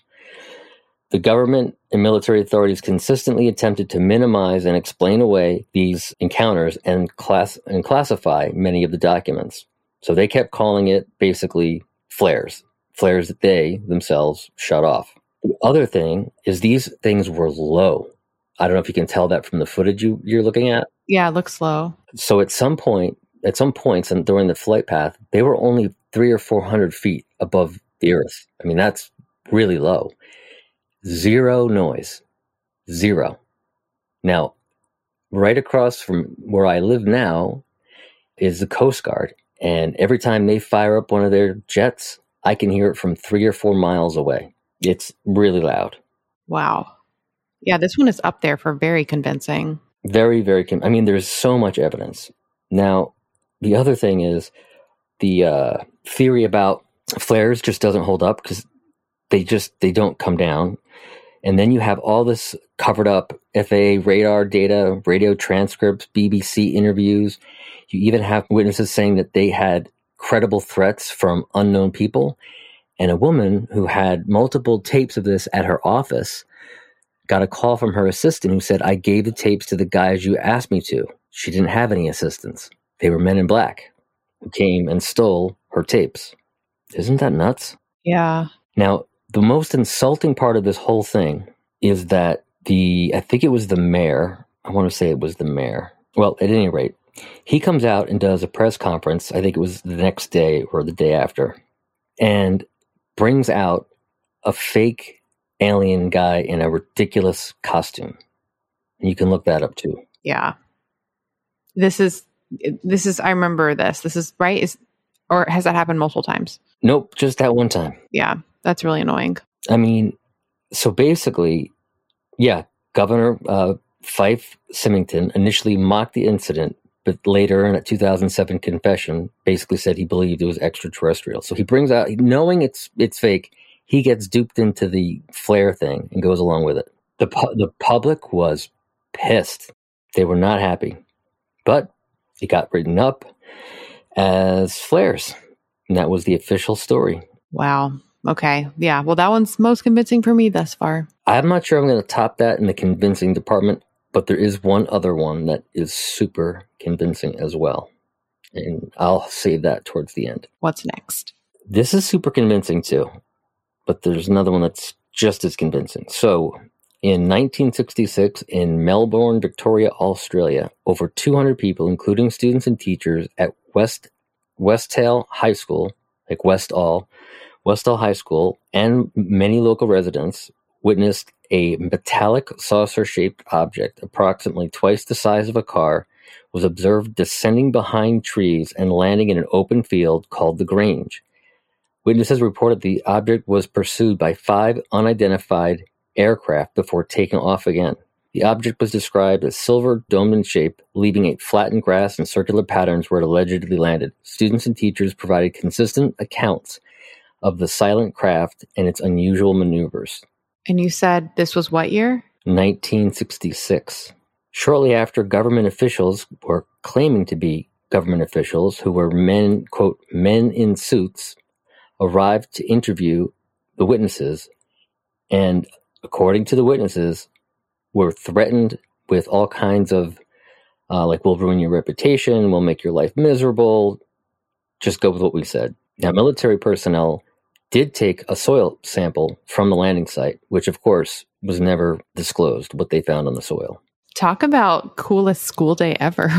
The government and military authorities consistently attempted to minimize and explain away these encounters and class and classify many of the documents. So they kept calling it basically flares, flares that they themselves shut off. The other thing is these things were low. I don't know if you can tell that from the footage you, you're looking at. Yeah, it looks low. So at some point, at some points and during the flight path, they were only three or four hundred feet above the Earth. I mean, that's really low. Zero noise. Zero. Now, right across from where I live now is the Coast Guard. And every time they fire up one of their jets, I can hear it from three or four miles away. It's really loud. Wow. Yeah, this one is up there for very convincing. Very, very con- I mean, there's so much evidence. Now, the other thing is the uh, theory about flares just doesn't hold up because they just, they don't come down. And then you have all this covered up F A A radar data, radio transcripts, B B C interviews. You even have witnesses saying that they had credible threats from unknown people. And a woman who had multiple tapes of this at her office got a call from her assistant who said, I gave the tapes to the guys you asked me to. She didn't have any assistants. They were men in black who came and stole her tapes. Isn't that nuts? Yeah. Now, the most insulting part of this whole thing is that the, I think it was the mayor. I want to say it was the mayor. Well, at any rate, he comes out and does a press conference. I think it was the next day or the day after, and brings out a fake alien guy in a ridiculous costume. And you can look that up too. Yeah. This is, this is, I remember this. This is right. Is, or has that happened multiple times? Nope. Just that one time. Yeah. That's really annoying. I mean, so basically, yeah, Governor uh, Fife Symington initially mocked the incident, but later in a two thousand seven confession, basically said he believed it was extraterrestrial. So he brings out, knowing it's it's fake, he gets duped into the flare thing and goes along with it. The pu- the public was pissed. They were not happy. But it got written up as flares. And that was the official story. Wow. Okay. Yeah. Well, that one's most convincing for me thus far. I'm not sure I'm going to top that in the convincing department, but there is one other one that is super convincing as well. And I'll save that towards the end. What's next? This is super convincing too, but there's another one that's just as convincing. So In nineteen sixty-six, in Melbourne, Victoria, Australia, over two hundred people, including students and teachers at West Westall High School, like Westall, Westall High School, and many local residents witnessed a metallic saucer-shaped object approximately twice the size of a car was observed descending behind trees and landing in an open field called the Grange. Witnesses reported the object was pursued by five unidentified aircraft before taking off again. The object was described as silver, domed in shape, leaving a flattened grass and circular patterns where it allegedly landed. Students and teachers provided consistent accounts of the silent craft and its unusual maneuvers. And you said this was what year? nineteen sixty-six. Shortly after, government officials were claiming to be government officials who were men, quote, men in suits, arrived to interview the witnesses, and according to the witnesses, were threatened with all kinds of, uh, like, we'll ruin your reputation, we'll make your life miserable, just go with what we said. Now, military personnel did take a soil sample from the landing site, which, of course, was never disclosed, what they found on the soil. Talk about coolest school day ever.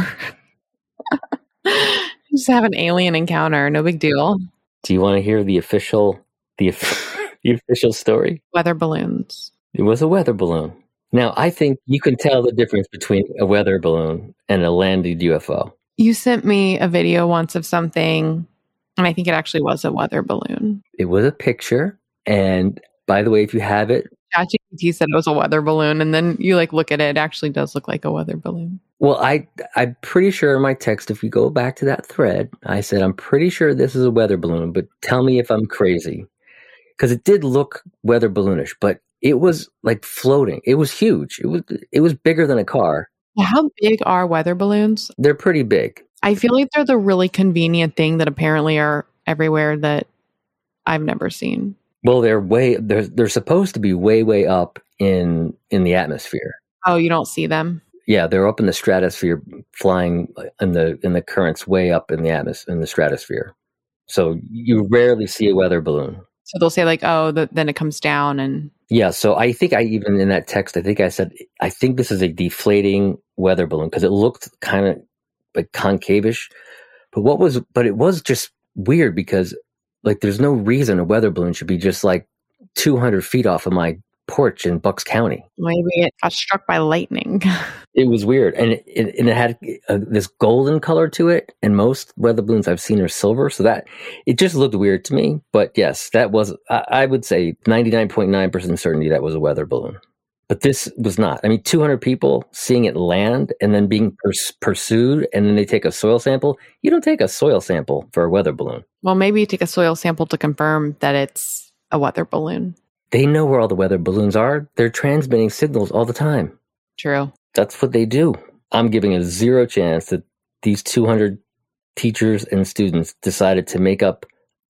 Just have an alien encounter, no big deal. Do you want to hear the official, the, the official story? Weather balloons. It was a weather balloon. Now, I think you can tell the difference between a weather balloon and a landed U F O. You sent me a video once of something, and I think it actually was a weather balloon. It was a picture. And by the way, if you have it, ChatGPT said it was a weather balloon, and then you like look at it, it actually does look like a weather balloon. Well, I, I'm pretty sure in my text, if you go back to that thread, I said, I'm pretty sure this is a weather balloon, but tell me if I'm crazy. Because it did look weather balloonish, but it was like floating. It was huge. It was it was bigger than a car. How big are weather balloons? They're pretty big. I feel like they're the really convenient thing that apparently are everywhere that I've never seen. Well, they're way they're they're supposed to be way way up in in the atmosphere. Oh, you don't see them? Yeah, they're up in the stratosphere, flying in the in the currents way up in the atmosphere in the stratosphere. So you rarely see a weather balloon. So they'll say like, oh, the, then it comes down and. Yeah, so I think I even in that text, I think I said, I think this is a deflating weather balloon because it looked kind of like concavish. But what was, but it was just weird because like there's no reason a weather balloon should be just like two hundred feet off of my porch in Bucks County. Maybe it got struck by lightning. It was weird. And it, it, and it had a, this golden color to it. And most weather balloons I've seen are silver. So that, it just looked weird to me. But yes, that was, I, I would say ninety-nine point nine percent certainty that was a weather balloon. But this was not. I mean, two hundred people seeing it land and then being pers- pursued and then they take a soil sample. You don't take a soil sample for a weather balloon. Well, maybe you take a soil sample to confirm that it's a weather balloon. They know where all the weather balloons are. They're transmitting signals all the time. True. That's what they do. I'm giving a zero chance that these two hundred teachers and students decided to make up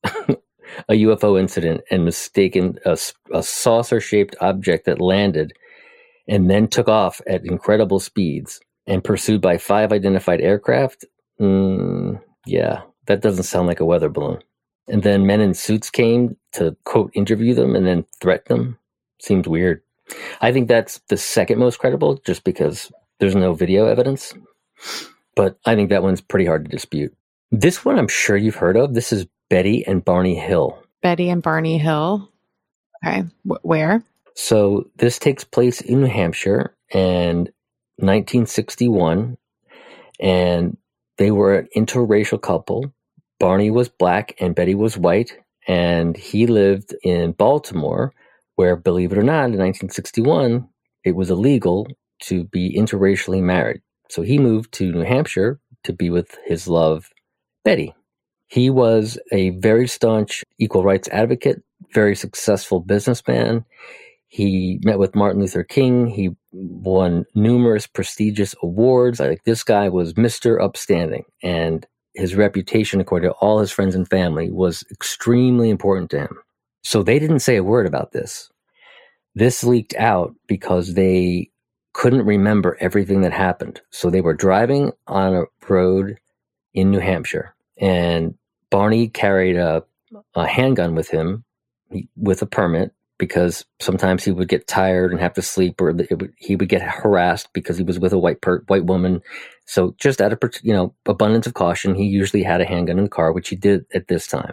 a U F O incident and mistaken a, a saucer-shaped object that landed and then took off at incredible speeds and pursued by five identified aircraft. Mm, yeah, that doesn't sound like a weather balloon. And then men in suits came to, quote, interview them and then threaten them. Seems weird. I think that's the second most credible just because there's no video evidence. But I think that one's pretty hard to dispute. This one I'm sure you've heard of. This is Betty and Barney Hill. Betty and Barney Hill. Okay. W- where? So this takes place in New Hampshire in nineteen sixty-one. And they were an interracial couple. Barney was black and Betty was white, and he lived in Baltimore, where, believe it or not, in nineteen sixty-one, it was illegal to be interracially married. So he moved to New Hampshire to be with his love, Betty. He was a very staunch equal rights advocate, very successful businessman. He met with Martin Luther King. He won numerous prestigious awards. Like, this guy was Mister Upstanding, and his reputation, according to all his friends and family, was extremely important to him. So they didn't say a word about this. This leaked out because they couldn't remember everything that happened. So they were driving on a road in New Hampshire, and Barney carried a, a handgun with him with a permit. because sometimes he would get tired and have to sleep, or it would, he would get harassed because he was with a white per, white woman. So just out of, you know, abundance of caution, he usually had a handgun in the car, which he did at this time.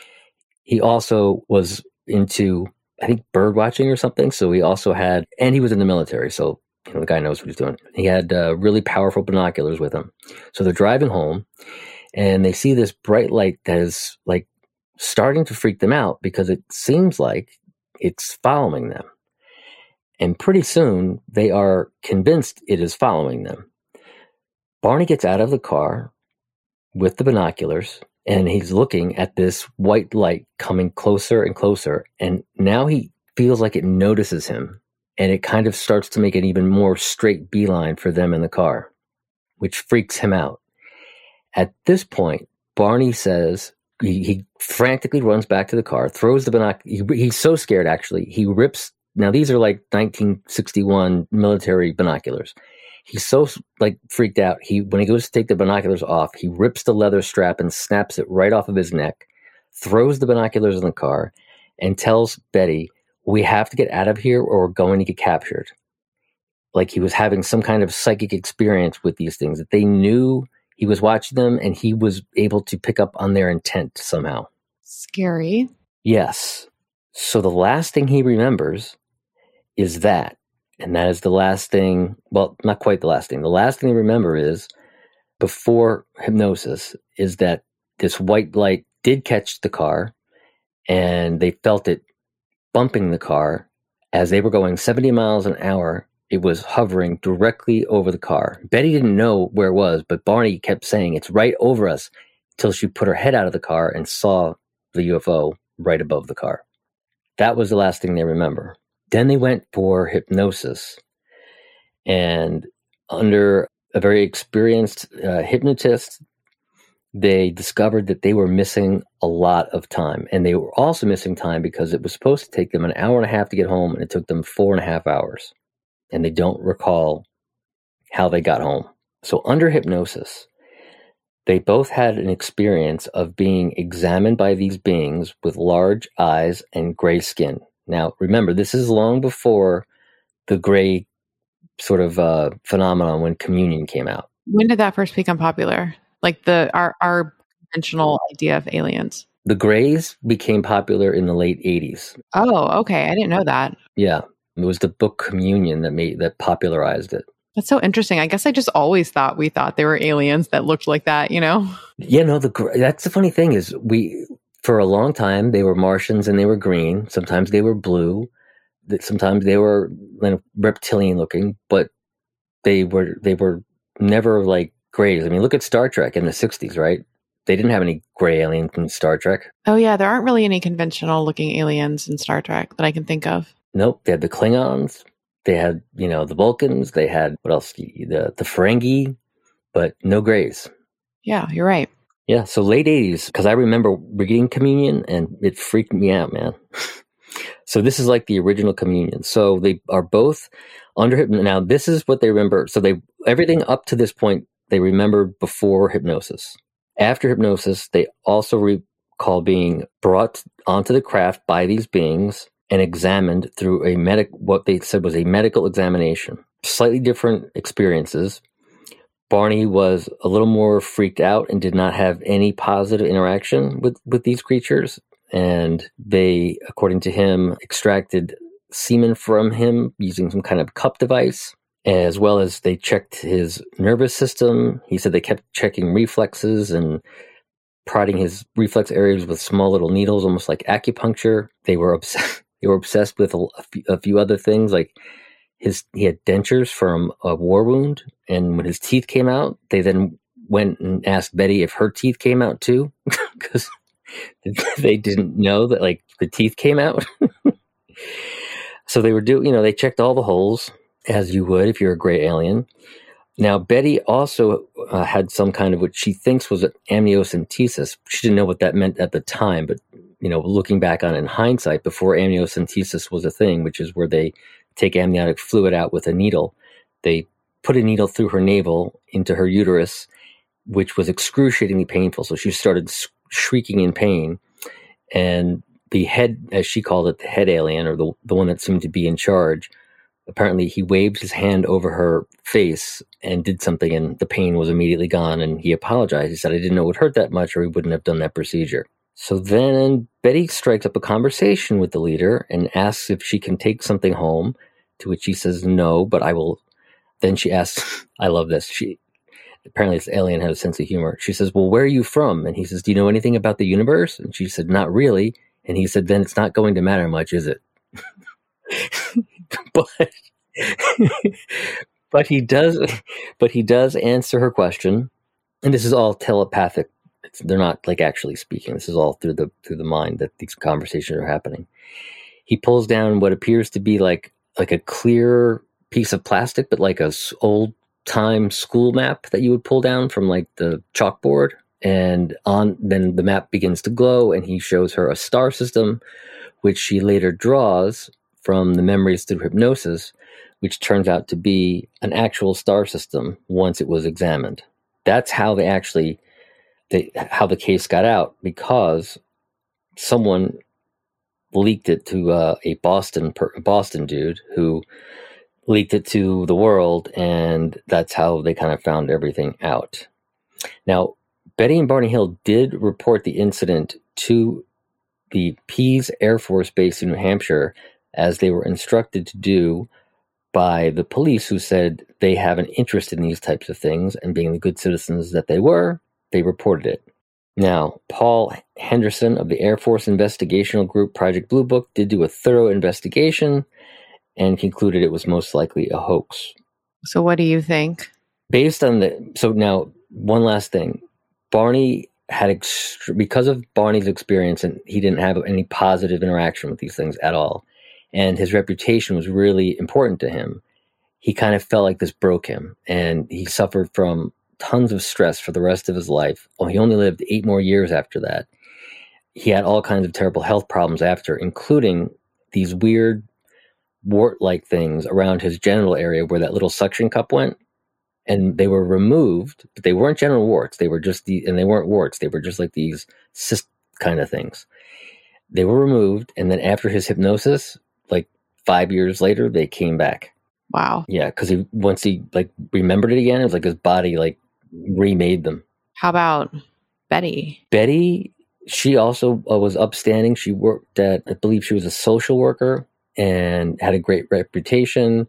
He also was into, I think, bird watching or something. So he also had, and he was in the military. So, you know, the guy knows what he's doing. He had uh, really powerful binoculars with him. So they're driving home and they see this bright light that is like starting to freak them out because it seems like it's following them. And pretty soon they are convinced it is following them. Barney gets out of the car with the binoculars and he's looking at this white light coming closer and closer. And now he feels like it notices him and it kind of starts to make an even more straight beeline for them in the car, which freaks him out. At this point, Barney says, he, he frantically runs back to the car, throws the binoculars. He, he's so scared, actually. He rips, now these are like nineteen sixty-one military binoculars. He's so like freaked out. He, when he goes to take the binoculars off, he rips the leather strap and snaps it right off of his neck, throws the binoculars in the car, and tells Betty, we have to get out of here or we're going to get captured. Like he was having some kind of psychic experience with these things, that they knew he was watching them and he was able to pick up on their intent somehow. Scary. Yes. So the last thing he remembers is that. And that is the last thing, well, not quite the last thing. The last thing they remember is, before hypnosis, is that this white light did catch the car and they felt it bumping the car as they were going seventy miles an hour. It was hovering directly over the car. Betty didn't know where it was, but Barney kept saying, it's right over us, until she put her head out of the car and saw the U F O right above the car. That was the last thing they remember. Then they went for hypnosis. And under a very experienced uh, hypnotist, they discovered that they were missing a lot of time. And they were also missing time because it was supposed to take them an hour and a half to get home, and it took them four and a half hours. And they don't recall how they got home. So under hypnosis, they both had an experience of being examined by these beings with large eyes and gray skin. Now, remember, this is long before the gray sort of uh, phenomenon when communion came out. When did that first become popular? Like the our, our conventional idea of aliens? The grays became popular in the late eighties. Oh, okay. I didn't know that. Yeah. It was the book Communion that made that popularized it. That's so interesting. I guess I just always thought we thought they were aliens that looked like that, you know? Yeah, no, the that's the funny thing is we... For a long time, they were Martians and they were green. Sometimes they were blue. Sometimes they were reptilian looking, but they were they were never like grays. I mean, look at Star Trek in the sixties, right? They didn't have any gray aliens in Star Trek. Oh yeah, there aren't really any conventional looking aliens in Star Trek that I can think of. Nope, they had the Klingons. They had, you know, the Vulcans. They had, what else? The, the Ferengi, but no grays. Yeah, you're right. Yeah, so late eighties, because I remember reading Communion and it freaked me out, man. So this is like the original Communion. So they are both under hypnosis. Now, this is what they remember. So they everything up to this point, they remembered before hypnosis. After hypnosis, they also recall being brought onto the craft by these beings and examined through a medic, what they said was a medical examination. Slightly different experiences. Barney was a little more freaked out and did not have any positive interaction with, with these creatures. And they, according to him, extracted semen from him using some kind of cup device, as well as they checked his nervous system. He said they kept checking reflexes and prodding his reflex areas with small little needles, almost like acupuncture. They were obsessed. They were obsessed with a, a, few, a few other things, like his he had dentures from a war wound, and when his teeth came out, they then went and asked Betty if her teeth came out too, because they didn't know that like the teeth came out. So they were doing, you know, they checked all the holes, as you would if you're a gray alien. Now, Betty also uh, had some kind of what she thinks was an amniocentesis. She didn't know what that meant at the time, but, you know, looking back on it in hindsight, before amniocentesis was a thing, which is where they take amniotic fluid out with a needle, they put a needle through her navel into her uterus, which was excruciatingly painful. So she started shrieking in pain. And the head, as she called it, the head alien, or the the one that seemed to be in charge, apparently he waved his hand over her face and did something, and the pain was immediately gone, and he apologized. He said, I didn't know it would hurt that much, or he wouldn't have done that procedure. So then Betty strikes up a conversation with the leader and asks if she can take something home, to which he says, no, but I will. Then she asks, I love this. She apparently this alien had a sense of humor. She says, well, where are you from? And he says, do you know anything about the universe? And she said, not really. And he said, then it's not going to matter much, is it? but but he does but he does answer her question. And this is all telepathic. It's, they're not like actually speaking. This is all through the through the mind that these conversations are happening. He pulls down what appears to be like like a clear piece of plastic, but like a old time school map that you would pull down from like the chalkboard. And on then the map begins to glow, and he shows her a star system, which she later draws from the memories through hypnosis, which turns out to be an actual star system once it was examined. That's how they actually, they, how the case got out, because someone leaked it to uh, a Boston Boston dude who leaked it to the world, and that's how they kind of found everything out. Now, Betty and Barney Hill did report the incident to the Pease Air Force Base in New Hampshire, as they were instructed to do by the police, who said they have an interest in these types of things, and being the good citizens that they were, they reported it. Now, Paul Henderson of the Air Force investigational group Project Blue Book did do a thorough investigation and concluded it was most likely a hoax. So what do you think? Based on the... So now, one last thing. Barney had... Ext- because of Barney's experience, and he didn't have any positive interaction with these things at all, and his reputation was really important to him, he kind of felt like this broke him, and he suffered from tons of stress for the rest of his life. Well, he only lived eight more years after that. He had all kinds of terrible health problems after, including these weird wart-like things around his genital area where that little suction cup went, and they were removed, but they weren't genital warts. They were just the, and they weren't warts. They were just like these cyst kind of things. They were removed, and then after his hypnosis, like five years later, they came back. Wow. Yeah, because he once he like remembered it again, it was like his body like remade them. How about Betty? Betty, she also uh, was upstanding. She worked at, I believe she was a social worker and had a great reputation.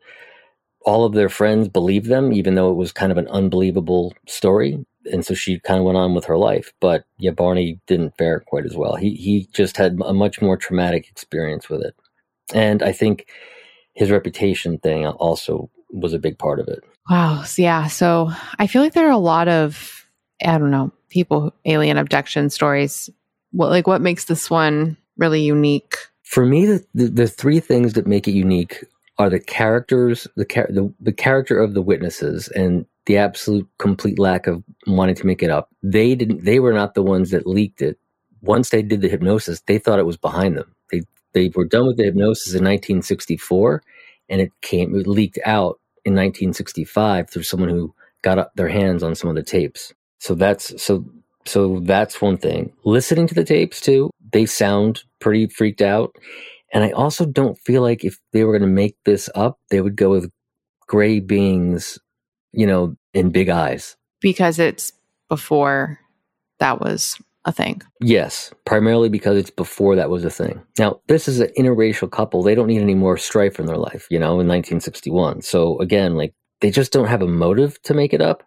All of their friends believed them, even though it was kind of an unbelievable story. And so she kind of went on with her life. But yeah, Barney didn't fare quite as well. He he just had a much more traumatic experience with it. And I think his reputation thing also was a big part of it. Wow. So, yeah. So I feel like there are a lot of, I don't know, people, alien abduction stories. What, like, what makes this one really unique? For me, the, the, the three things that make it unique are the characters, the, char- the the character of the witnesses, and the absolute complete lack of wanting to make it up. They didn't. They were not the ones that leaked it. Once they did the hypnosis, they thought it was behind them. They they were done with the hypnosis in nineteen sixty-four, and it came it leaked out in nineteen sixty-five through someone who got their hands on some of the tapes. So that's so so that's one thing. Listening to the tapes too, they sound pretty freaked out. And I also don't feel like if they were going to make this up, they would go with gray beings, you know, in big eyes. Because it's before that was a thing. Yes, primarily because it's before that was a thing. Now, this is an interracial couple. They don't need any more strife in their life, you know, in nineteen sixty-one. So again, like, they just don't have a motive to make it up.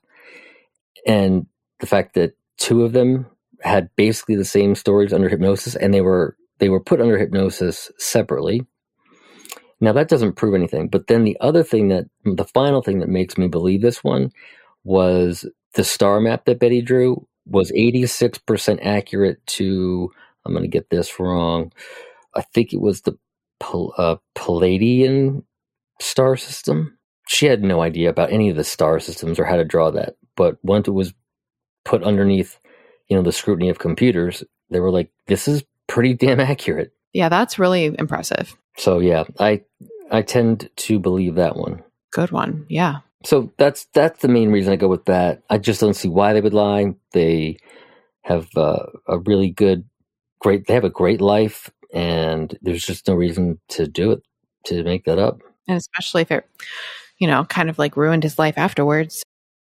And the fact that two of them had basically the same stories under hypnosis, and they were They were put under hypnosis separately. Now, that doesn't prove anything. But then the other thing that, the final thing that makes me believe this one was the star map that Betty drew was eighty-six percent accurate to, I'm going to get this wrong, I think it was the uh, Palladian star system. She had no idea about any of the star systems or how to draw that. But once it was put underneath, you know, the scrutiny of computers, they were like, this is pretty damn accurate. Yeah, that's really impressive. So yeah, I I tend to believe that one. Good one. Yeah. So that's that's the main reason I go with that. I just don't see why they would lie. They have uh, a really good, great. They have a great life, and there's just no reason to do it, to make that up. And especially if it, you know, kind of like ruined his life afterwards.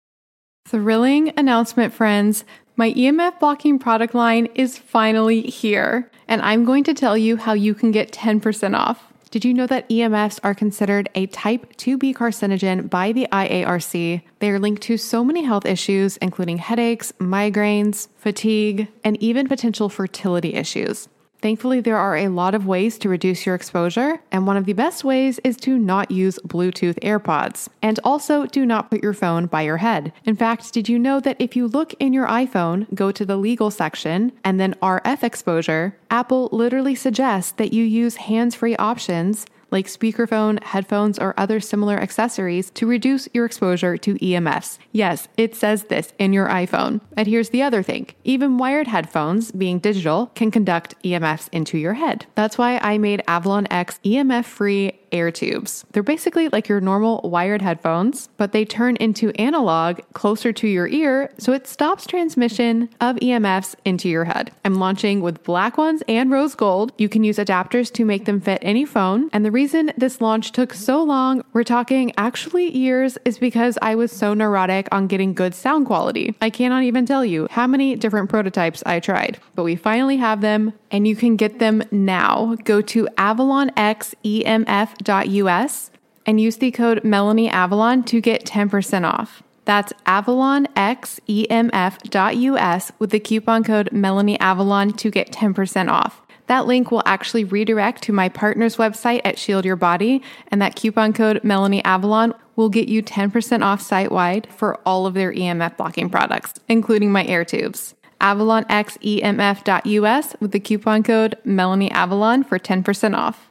Thrilling announcement, friends. My E M F blocking product line is finally here, and I'm going to tell you how you can get ten percent off. Did you know that E M Fs are considered a type two B carcinogen by the I A R C? They are linked to so many health issues, including headaches, migraines, fatigue, and even potential fertility issues. Thankfully, there are a lot of ways to reduce your exposure, and one of the best ways is to not use Bluetooth AirPods. And also, do not put your phone by your head. In fact, did you know that if you look in your iPhone, go to the legal section, and then R F exposure, Apple literally suggests that you use hands-free options like speakerphone, headphones, or other similar accessories to reduce your exposure to E M Fs. Yes, it says this in your iPhone. And here's the other thing. Even wired headphones, being digital, can conduct E M Fs into your head. That's why I made Avalon X E M F-free air tubes. They're basically like your normal wired headphones, but they turn into analog closer to your ear, so it stops transmission of E M Fs into your head. I'm launching with black ones and rose gold. You can use adapters to make them fit any phone, and the reason this launch took so long, we're talking actually years, is because I was so neurotic on getting good sound quality. I cannot even tell you how many different prototypes I tried, but we finally have them, and you can get them now. Go to avalon x e m f dot u s and use the code MelanieAvalon to get ten percent off. That's avalon x e m f dot u s with the coupon code MelanieAvalon to get ten percent off. That link will actually redirect to my partner's website at Shield Your Body, and that coupon code MelanieAvalon will get you ten percent off site-wide for all of their E M F blocking products, including my air tubes. avalon x e m f dot u s with the coupon code MelanieAvalon for ten percent off.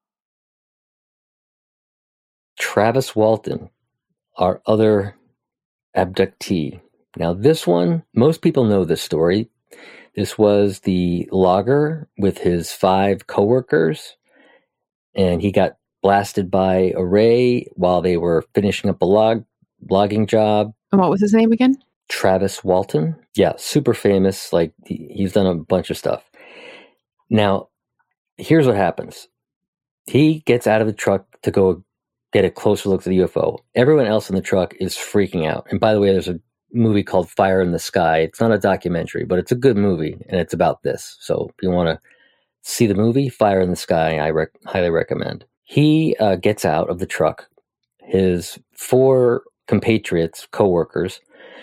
Travis Walton, our other abductee. Now, this one, most people know this story. This was the logger with his five coworkers, and he got blasted by a ray while they were finishing up a log logging job. And what was his name again? Travis Walton. Yeah, super famous. Like, he's done a bunch of stuff. Now, here's what happens. He gets out of the truck to go get a closer look at the U F O. Everyone else in the truck is freaking out. And by the way, there's a movie called Fire in the Sky. It's not a documentary, but it's a good movie, and it's about this. So if you want to see the movie, Fire in the Sky, I rec- highly recommend. He uh, gets out of the truck. His four compatriots, coworkers,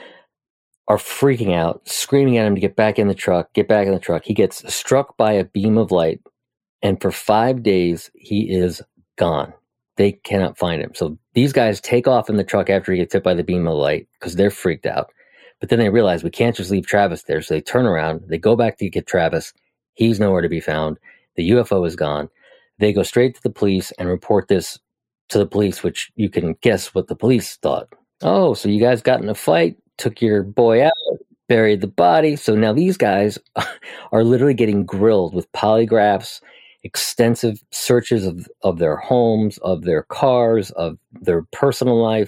are freaking out, screaming at him to get back in the truck, get back in the truck. He gets struck by a beam of light, and for five days, he is gone. They cannot find him. So these guys take off in the truck after he gets hit by the beam of light because they're freaked out. But then they realize we can't just leave Travis there. So they turn around. They go back to get Travis. He's nowhere to be found. The U F O is gone. They go straight to the police and report this to the police, which you can guess what the police thought. Oh, so you guys got in a fight, took your boy out, buried the body. So now these guys are literally getting grilled with polygraphs, extensive searches of, of their homes, of their cars, of their personal life,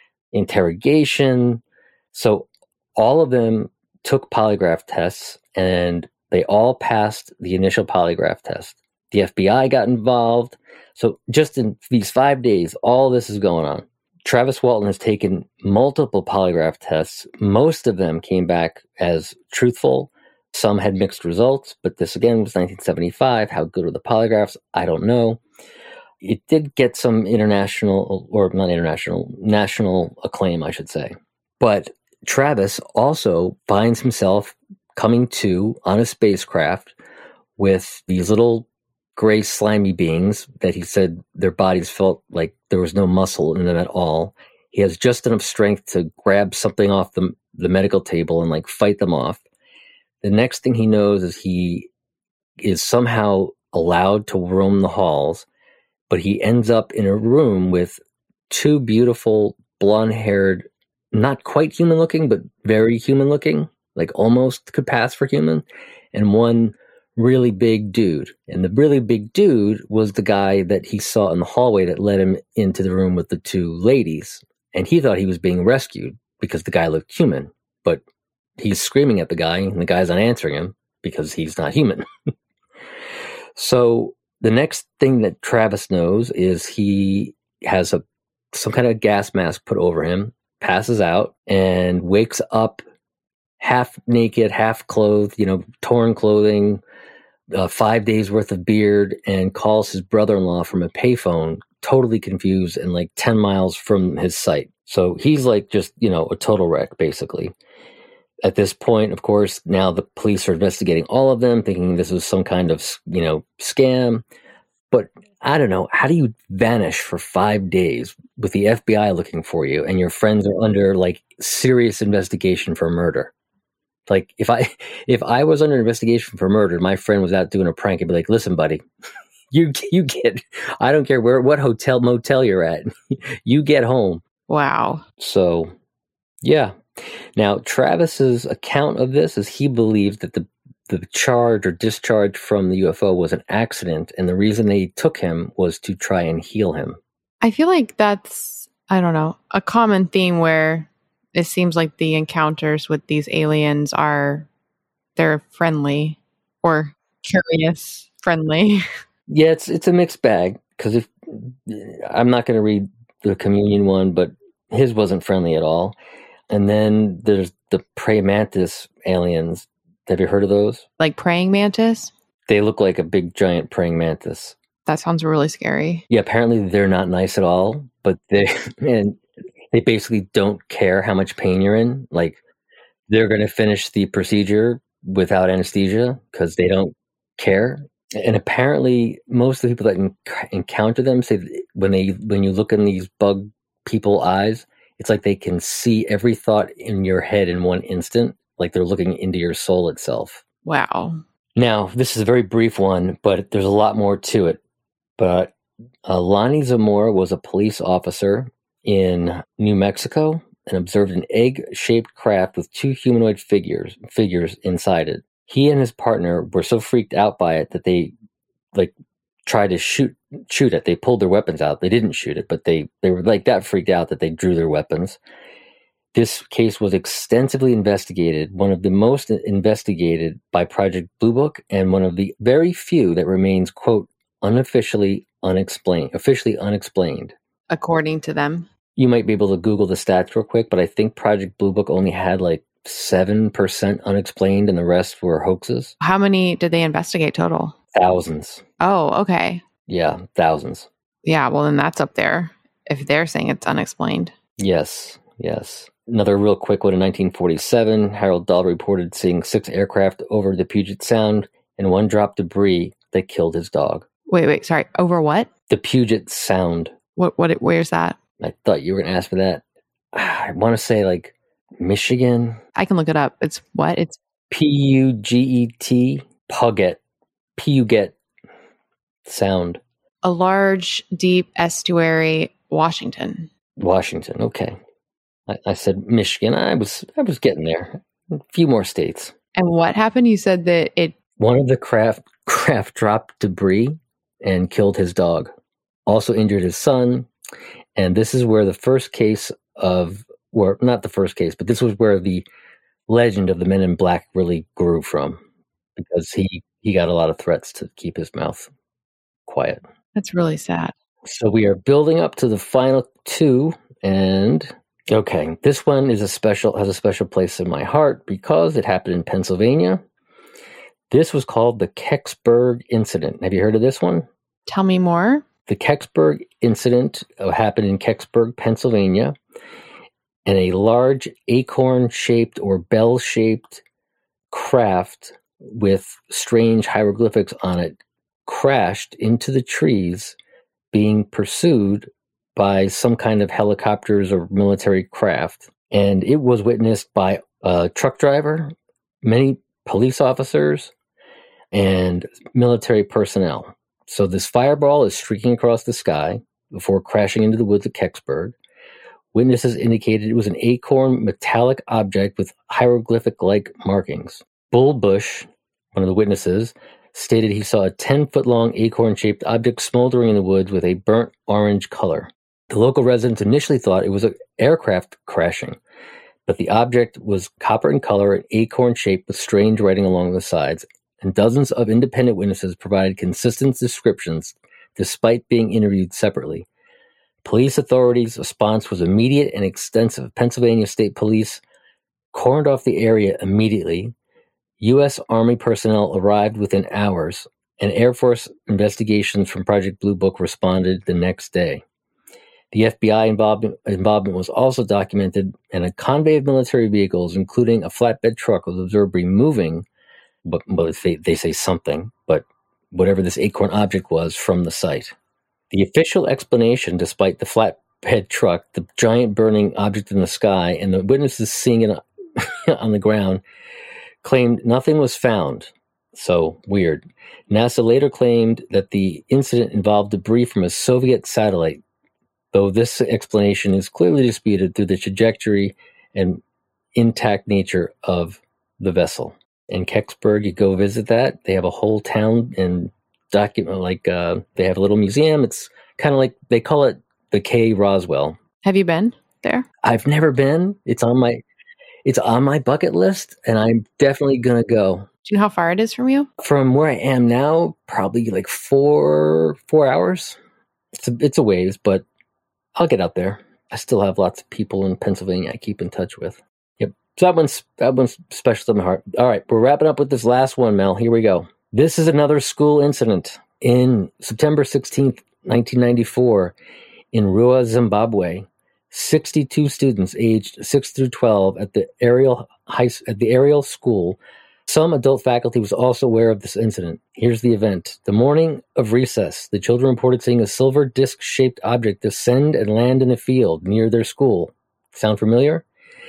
interrogation. So all of them took polygraph tests, and they all passed the initial polygraph test. The F B I got involved. So just in these five days, all this is going on. Travis Walton has taken multiple polygraph tests. Most of them came back as truthful. Some had mixed results, but this again was nineteen seventy-five. How good were the polygraphs? I don't know. It did get some international, or not international, national acclaim, I should say. But Travis also finds himself coming to on a spacecraft with these little gray slimy beings that he said their bodies felt like there was no muscle in them at all. He has just enough strength to grab something off the, the medical table and like fight them off. The next thing he knows is he is somehow allowed to roam the halls, but he ends up in a room with two beautiful blonde-haired, not quite human-looking, but very human-looking, like almost could pass for human, and one really big dude. And the really big dude was the guy that he saw in the hallway that led him into the room with the two ladies. And he thought he was being rescued because the guy looked human, but he's screaming at the guy, and the guy's not answering him because he's not human. So the next thing that Travis knows is he has a some kind of gas mask put over him, passes out, and wakes up half naked, half clothed, you know, torn clothing, uh, five days worth of beard, and calls his brother-in-law from a payphone, totally confused and like ten miles from his site. So he's like just, you know, a total wreck, basically. At this point, of course, now the police are investigating all of them, thinking this was some kind of, you know, scam. But I don't know, how do you vanish for five days with the F B I looking for you and your friends are under like serious investigation for murder? Like if I if I was under investigation for murder, my friend was out doing a prank, I'd be like, listen, buddy, you you get, I don't care where what hotel motel you're at, you get home. Wow. So, yeah. Now, Travis's account of this is he believes that the the charge or discharge from the U F O was an accident, and the reason they took him was to try and heal him. I feel like that's, I don't know, a common theme where it seems like the encounters with these aliens are, they're friendly or curious friendly. Yeah, it's it's a mixed bag, because if I'm not going to read the communion one, but his wasn't friendly at all. And then there's the praying mantis aliens. Have you heard of those? Like praying mantis? They look like a big giant praying mantis. That sounds really scary. Yeah, apparently they're not nice at all, but they and they basically don't care how much pain you're in. Like they're going to finish the procedure without anesthesia because they don't care. And apparently most of the people that en- encounter them say that when they when you look in these bug people eyes, it's like they can see every thought in your head in one instant, like they're looking into your soul itself. Wow. Now, this is a very brief one, but there's a lot more to it. But uh, Lonnie Zamora was a police officer in New Mexico and observed an egg-shaped craft with two humanoid figures figures inside it. He and his partner were so freaked out by it that they like tried to shoot shoot it. They pulled their weapons out. They didn't shoot it, but they, they were like that freaked out that they drew their weapons. This case was extensively investigated, one of the most investigated by Project Blue Book, and one of the very few that remains, quote, unofficially unexplained, officially unexplained. According to them. You might be able to Google the stats real quick, but I think Project Blue Book only had like seven percent unexplained and the rest were hoaxes. How many did they investigate total? Thousands. Oh, okay. Yeah, thousands. Yeah, well, then that's up there if they're saying it's unexplained. Yes, yes. Another real quick one in nineteen forty-seven, Harold Dahl reported seeing six aircraft over the Puget Sound and one dropped debris that killed his dog. Wait, wait, sorry. Over what? The Puget Sound. What? What? Where's that? I thought you were going to ask for that. I want to say like Michigan. I can look it up. It's what? It's P U G E T, Puget, Puget Sound. A large, deep estuary, Washington. Washington, okay. I, I said Michigan. I was I was getting there. A few more states. And what happened? You said that it... One of the craft, craft dropped debris and killed his dog. Also injured his son. And this is where the first case of, or not the first case, but this was where the legend of the Men in Black really grew from. Because he, he got a lot of threats to keep his mouth quiet. That's really sad. So we are building up to the final two, and okay, this one is a special has a special place in my heart because it happened in Pennsylvania. This was called the Kecksburg Incident. Have you heard of this one? Tell me more. The Kecksburg Incident happened in Kecksburg, Pennsylvania, and a large acorn-shaped or bell-shaped craft with strange hieroglyphics on it crashed into the trees, being pursued by some kind of helicopters or military craft. And it was witnessed by a truck driver, many police officers, and military personnel. So this fireball is streaking across the sky before crashing into the woods of Kecksburg. Witnesses indicated it was an acorn metallic object with hieroglyphic-like markings. Bull Bush, one of the witnesses, stated he saw a ten-foot-long acorn-shaped object smoldering in the woods with a burnt orange color. The local residents initially thought it was an aircraft crashing, but the object was copper in color and acorn-shaped with strange writing along the sides. and dozens of independent witnesses provided consistent descriptions despite being interviewed separately. Police authorities' response was immediate and extensive. Pennsylvania State Police cordoned off the area immediately. U S Army personnel arrived within hours, and Air Force investigations from Project Blue Book responded the next day. The F B I involvement, involvement was also documented, and a convoy of military vehicles, including a flatbed truck, was observed removing, but, but they, they say something, but whatever this acorn object was from the site. The official explanation, despite the flatbed truck, the giant burning object in the sky, and the witnesses seeing it on the ground, claimed nothing was found. So weird. NASA later claimed that the incident involved debris from a Soviet satellite, though this explanation is clearly disputed through the trajectory and intact nature of the vessel. In Kecksburg, you go visit that. They have a whole town and document, like uh, they have a little museum. It's kind of like, they call it the K Roswell. Have you been there? I've never been. It's on my, it's on my bucket list, and I'm definitely going to go. Do you know how far it is from you? From where I am now, probably like four, four hours. It's a, it's a ways, but I'll get out there. I still have lots of people in Pennsylvania I keep in touch with. Yep. So that one's, that one's special to my heart. All right. We're wrapping up with this last one, Mel. Here we go. This is another school incident. In September sixteenth, nineteen ninety-four, in Rua, Zimbabwe, sixty-two students aged six through twelve at the Ariel High, at the Ariel School. Some adult faculty was also aware of this incident. Here's the event. The morning of recess, the children reported seeing a silver disc-shaped object descend and land in a field near their school. Sound familiar?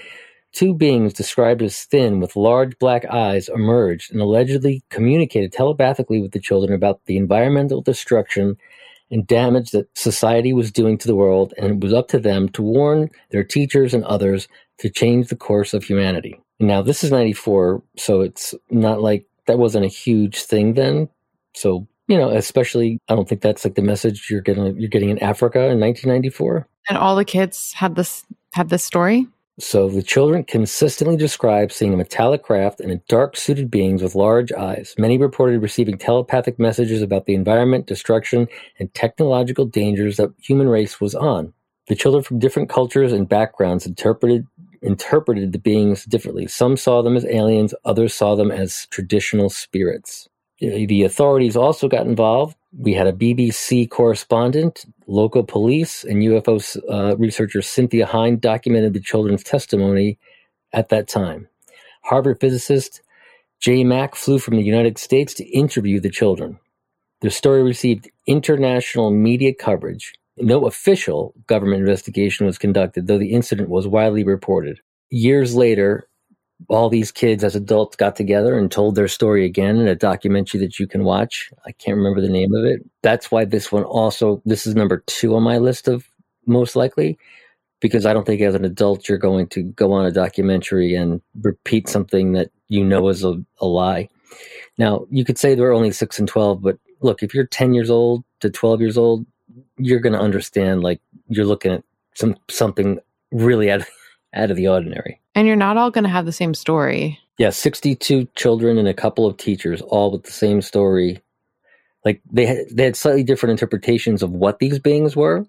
Two beings described as thin with large black eyes emerged and allegedly communicated telepathically with the children about the environmental destruction and damage that society was doing to the world, and it was up to them to warn their teachers and others to change the course of humanity. Now, this is ninety-four, so it's not like that wasn't a huge thing then. So, you know, especially, I don't think that's like the message you're getting you're getting in Africa in nineteen ninety-four. And all the kids had this had this story? So the children consistently described seeing a metallic craft and a dark-suited beings with large eyes. Many reported receiving telepathic messages about the environment, destruction, and technological dangers that human race was on. The children from different cultures and backgrounds interpreted interpreted the beings differently. Some saw them as aliens, others saw them as traditional spirits. The authorities also got involved. We had a B B C correspondent, local police, and U F O uh, researcher Cynthia Hind documented the children's testimony at that time. Harvard physicist Jay Mack flew from the United States to interview the children. Their story received international media coverage. No official government investigation was conducted, though the incident was widely reported. Years later, all these kids as adults got together and told their story again in a documentary that you can watch. I can't remember the name of it. That's why this one also, this is number two on my list of most likely, because I don't think as an adult you're going to go on a documentary and repeat something that you know is a, a lie. Now, you could say they're only six and twelve, but look, if you're ten years old to twelve years old, you're going to understand, like, you're looking at some something really out of, out of the ordinary. And you're not all going to have the same story. Yeah, sixty-two children and a couple of teachers, all with the same story. Like, they had, they had slightly different interpretations of what these beings were,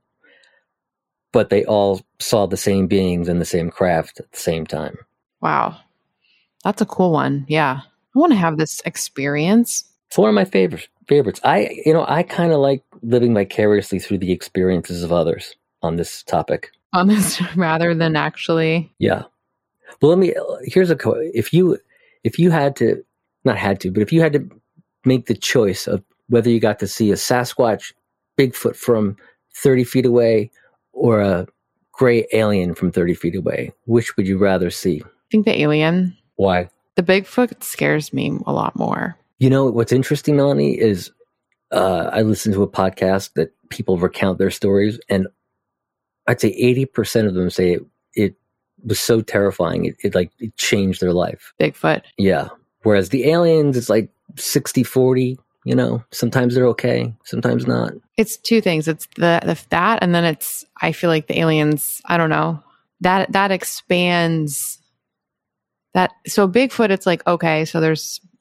but they all saw the same beings and the same craft at the same time. Wow. That's a cool one. Yeah. I want to have this experience. It's one of my favorites. Favorites. I, you know, I kind of like living vicariously through the experiences of others on this topic. On this, rather than actually. Yeah. Well, let me, here's a, if you, if you had to, not had to, but if you had to make the choice of whether you got to see a Sasquatch, Bigfoot from thirty feet away or a gray alien from thirty feet away, which would you rather see? I think the alien. Why? The Bigfoot scares me a lot more. You know, what's interesting, Melanie, is uh, I listened to a podcast that people recount their stories, and I'd say eighty percent of them say it, it was so terrifying, it, it like it changed their life. Bigfoot. Yeah. Whereas the aliens, it's like sixty forty, you know, sometimes they're okay, sometimes not. It's two things. It's the, the that, and then it's, I feel like the aliens, I don't know, that, that expands that. So Bigfoot, it's like, okay, so there's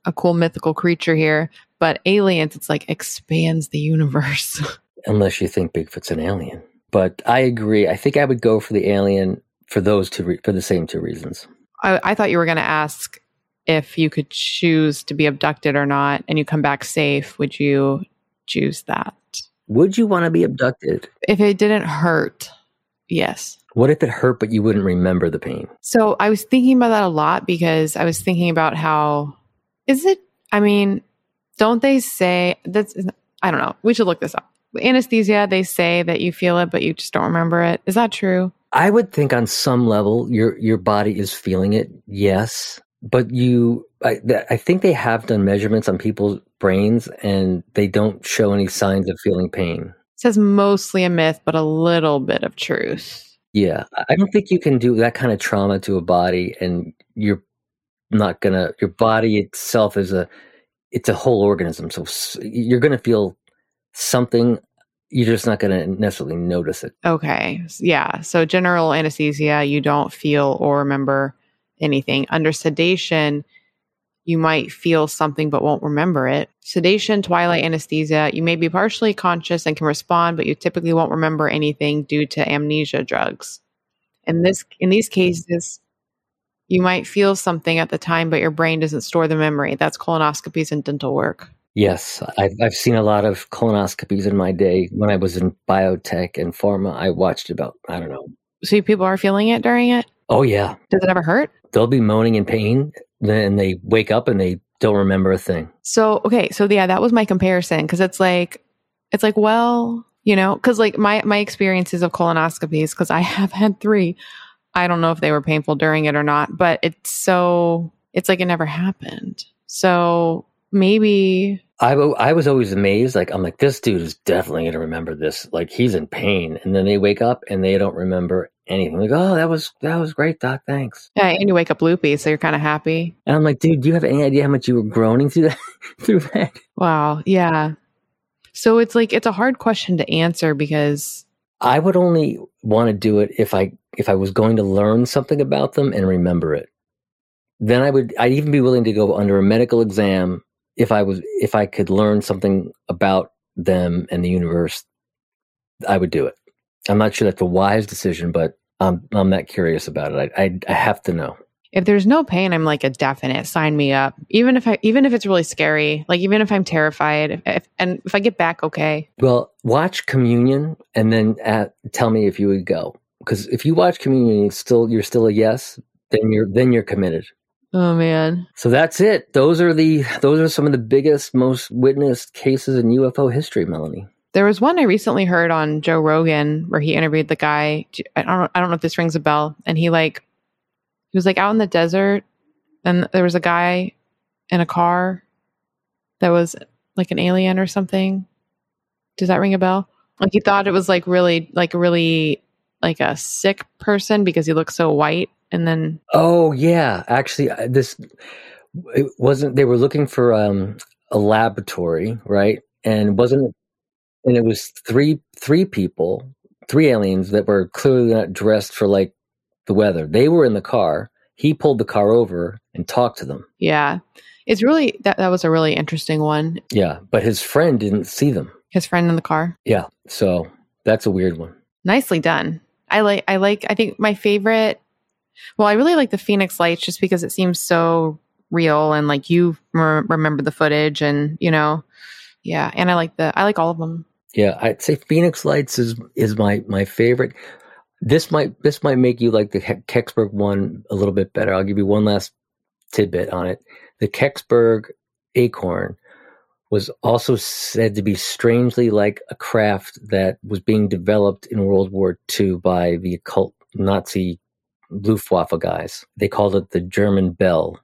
a cool mythical creature here. But aliens, it's like expands the universe. Unless you think Bigfoot's an alien. But I agree. I think I would go for the alien for those two, re- for the same two reasons. I, I thought you were going to ask if you could choose to be abducted or not, and you come back safe. Would you choose that? Would you want to be abducted? If it didn't hurt, yes. What if it hurt, but you wouldn't remember the pain? So I was thinking about that a lot because I was thinking about how, is it, I mean, don't they say, that's, I don't know, we should look this up. Anesthesia, they say that you feel it, but you just don't remember it. Is that true? I would think on some level your your body is feeling it, yes. But you, I, I think they have done measurements on people's brains and they don't show any signs of feeling pain. It says mostly a myth, but a little bit of truth. Yeah, I don't think you can do that kind of trauma to a body and you're not gonna, your body itself is a, it's a whole organism. So you're gonna feel something, you're just not going to necessarily notice it. Okay. Yeah. So general anesthesia, you don't feel or remember anything. Under sedation, you might feel something but won't remember it. Sedation, twilight anesthesia, you may be partially conscious and can respond, but you typically won't remember anything due to amnesia drugs. In this, in these cases, you might feel something at the time, but your brain doesn't store the memory. That's colonoscopies and dental work. Yes, I've, I've seen a lot of colonoscopies in my day. When I was in biotech and pharma, I watched about, I don't know. So people are feeling it during it? Oh, yeah. Does it ever hurt? They'll be moaning in pain, then they wake up and they don't remember a thing. So, okay. So yeah, that was my comparison. Cause it's like, it's like, well, you know, cause like my, my experiences of colonoscopies, cause I have had three, I don't know if they were painful during it or not, but it's so, it's like it never happened. So maybe... I, I was always amazed. Like, I'm like, this dude is definitely going to remember this. Like, he's in pain. And then they wake up and they don't remember anything. Like, oh, that was, that was great, Doc. Thanks. Yeah. And you wake up loopy. So you're kind of happy. And I'm like, dude, do you have any idea how much you were groaning through that? through that? Wow. Yeah. So it's like, it's a hard question to answer because I would only want to do it if I, if I was going to learn something about them and remember it. Then I would, I'd even be willing to go under a medical exam if I was, if I could learn something about them and the universe. I would do it. I'm not sure that's a wise decision, but I'm I'm that curious about it. I, I I have to know. If there's no pain, I'm like a definite sign me up. Even if I even if it's really scary, like even if I'm terrified, if, if, and if I get back okay. Well, watch Communion and then at, tell me if you would go. Because if you watch Communion, it's still you're still a yes. Then you're then you're committed. Oh man. So that's it. Those are the those are some of the biggest, most witnessed cases in U F O history, Melanie. There was one I recently heard on Joe Rogan where he interviewed the guy. I don't I don't know if this rings a bell. And he like he was like out in the desert and there was a guy in a car that was like an alien or something. Does that ring a bell? Like he thought it was like really like really like a sick person because he looked so white. And then, oh yeah, actually, this it wasn't. They were looking for um, a laboratory, right? And it wasn't, and it was three three people, three aliens that were clearly not dressed for like the weather. They were in the car. He pulled the car over and talked to them. Yeah, it's really that that was a really interesting one. Yeah, but his friend didn't see them. His friend in the car. Yeah, so that's a weird one. Nicely done. I like. I like. I think my favorite. Well, I really like the Phoenix Lights just because it seems so real and like you re- remember the footage and, you know, yeah. And I like the, I like all of them. Yeah. I'd say Phoenix Lights is, is my, my favorite. This might, this might make you like the Kecksburg one a little bit better. I'll give you one last tidbit on it. The Kecksburg Acorn was also said to be strangely like a craft that was being developed in World War Two by the occult Nazi Luftwaffe guys. They called it the German Bell.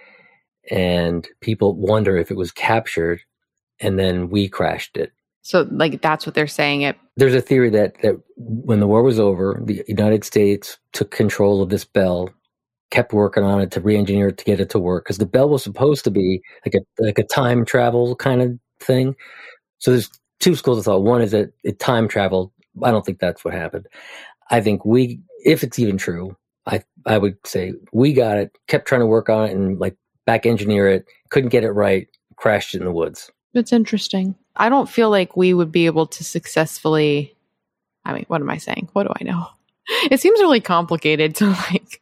And people wonder if it was captured and then we crashed it. So like that's what they're saying it. There's a theory that, that when the war was over, the United States took control of this Bell, kept working on it to re-engineer it to get it to work. Because the Bell was supposed to be like a like a time travel kind of thing. So there's two schools of thought. One is that it time traveled. I don't think that's what happened. I think we, if it's even true, I I would say we got it, kept trying to work on it and like back engineer it, couldn't get it right, crashed it in the woods. It's interesting. I don't feel like we would be able to successfully, I mean, what am I saying? What do I know? It seems really complicated to like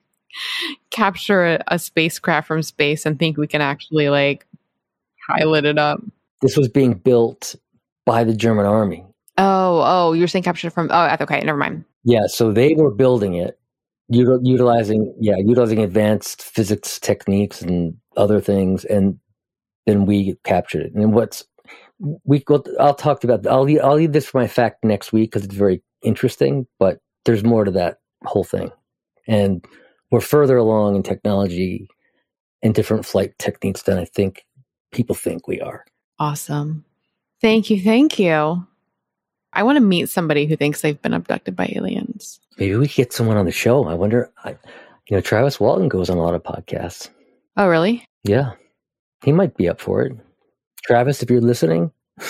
capture a, a spacecraft from space and think we can actually like pilot it up. This was being built by the German army. Oh, oh, you're saying capture from, oh, okay, never mind. Yeah, so they were building it, util- utilizing, yeah, utilizing advanced physics techniques and other things, and then we captured it. And what's, we, I'll talk about, I'll, I'll leave this for my fact next week because it's very interesting, but there's more to that whole thing. And we're further along in technology and different flight techniques than I think people think we are. Awesome. Thank you. Thank you. I want to meet somebody who thinks they've been abducted by aliens. Maybe we get someone on the show. I wonder, I, you know, Travis Walton goes on a lot of podcasts. Oh, really? Yeah. He might be up for it. Travis, if you're listening,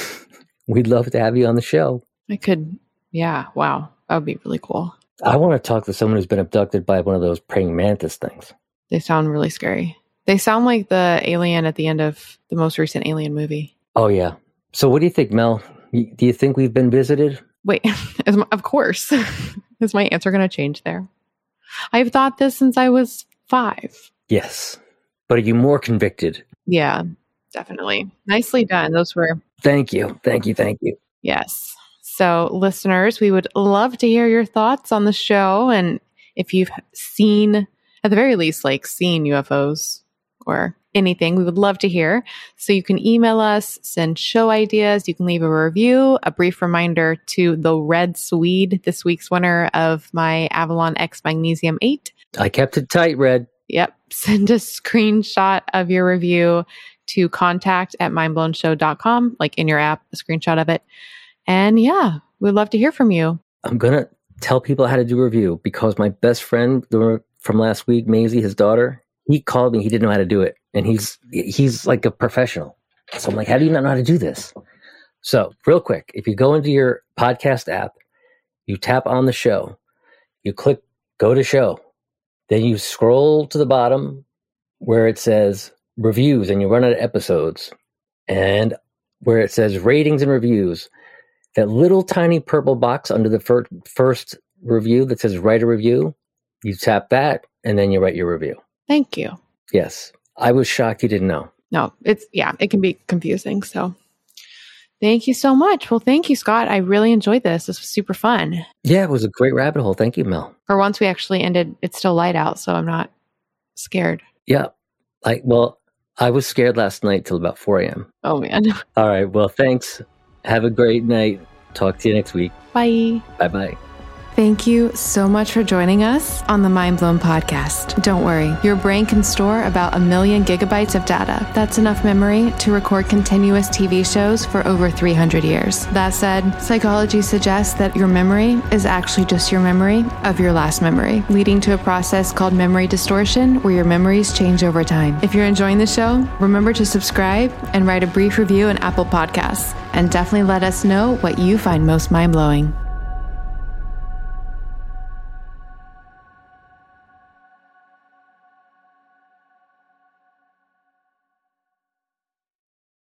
we'd love to have you on the show. I could. Yeah. Wow. That would be really cool. I want to talk to someone who's been abducted by one of those praying mantis things. They sound really scary. They sound like the alien at the end of the most recent Alien movie. Oh, yeah. So what do you think, Mel? Do you think we've been visited? Wait, is my, of course. Is my answer going to change there? I've thought this since I was five. Yes. But are you more convicted? Yeah, definitely. Nicely done. Those were... Thank you. Thank you. Thank you. Yes. So listeners, we would love to hear your thoughts on the show. And if you've seen, at the very least, like seen U F Os or anything, we would love to hear. So you can email us, send show ideas. You can leave a review. A brief reminder to the Red Swede, this week's winner of my Avalon X Magnesium eight. I kept it tight, Red. Yep. Send a screenshot of your review to contact at mindblownshow dot com, like in your app, a screenshot of it. And yeah, we'd love to hear from you. I'm going to tell people how to do a review because my best friend from last week, Maisie, his daughter, he called me. He didn't know how to do it. And he's he's like a professional. So I'm like, how do you not know how to do this? So real quick, if you go into your podcast app, you tap on the show, you click go to show, then you scroll to the bottom where it says reviews and you run out of episodes. And where it says ratings and reviews, that little tiny purple box under the fir- first review that says write a review, you tap that and then you write your review. Thank you. Yes. I was shocked you didn't know. No, it's, yeah, it can be confusing. So thank you so much. Well, thank you, Scott. I really enjoyed this. This was super fun. Yeah, it was a great rabbit hole. Thank you, Mel. For once we actually ended, it's still light out, so I'm not scared. Yeah. I, well, I was scared last night till about four a.m. Oh, man. All right. Well, thanks. Have a great night. Talk to you next week. Bye. Bye-bye. Thank you so much for joining us on the Mind Blown podcast. Don't worry, your brain can store about a million gigabytes of data. That's enough memory to record continuous T V shows for over three hundred years. That said, psychology suggests that your memory is actually just your memory of your last memory, leading to a process called memory distortion, where your memories change over time. If you're enjoying the show, remember to subscribe and write a brief review in Apple Podcasts. And definitely let us know what you find most mind-blowing.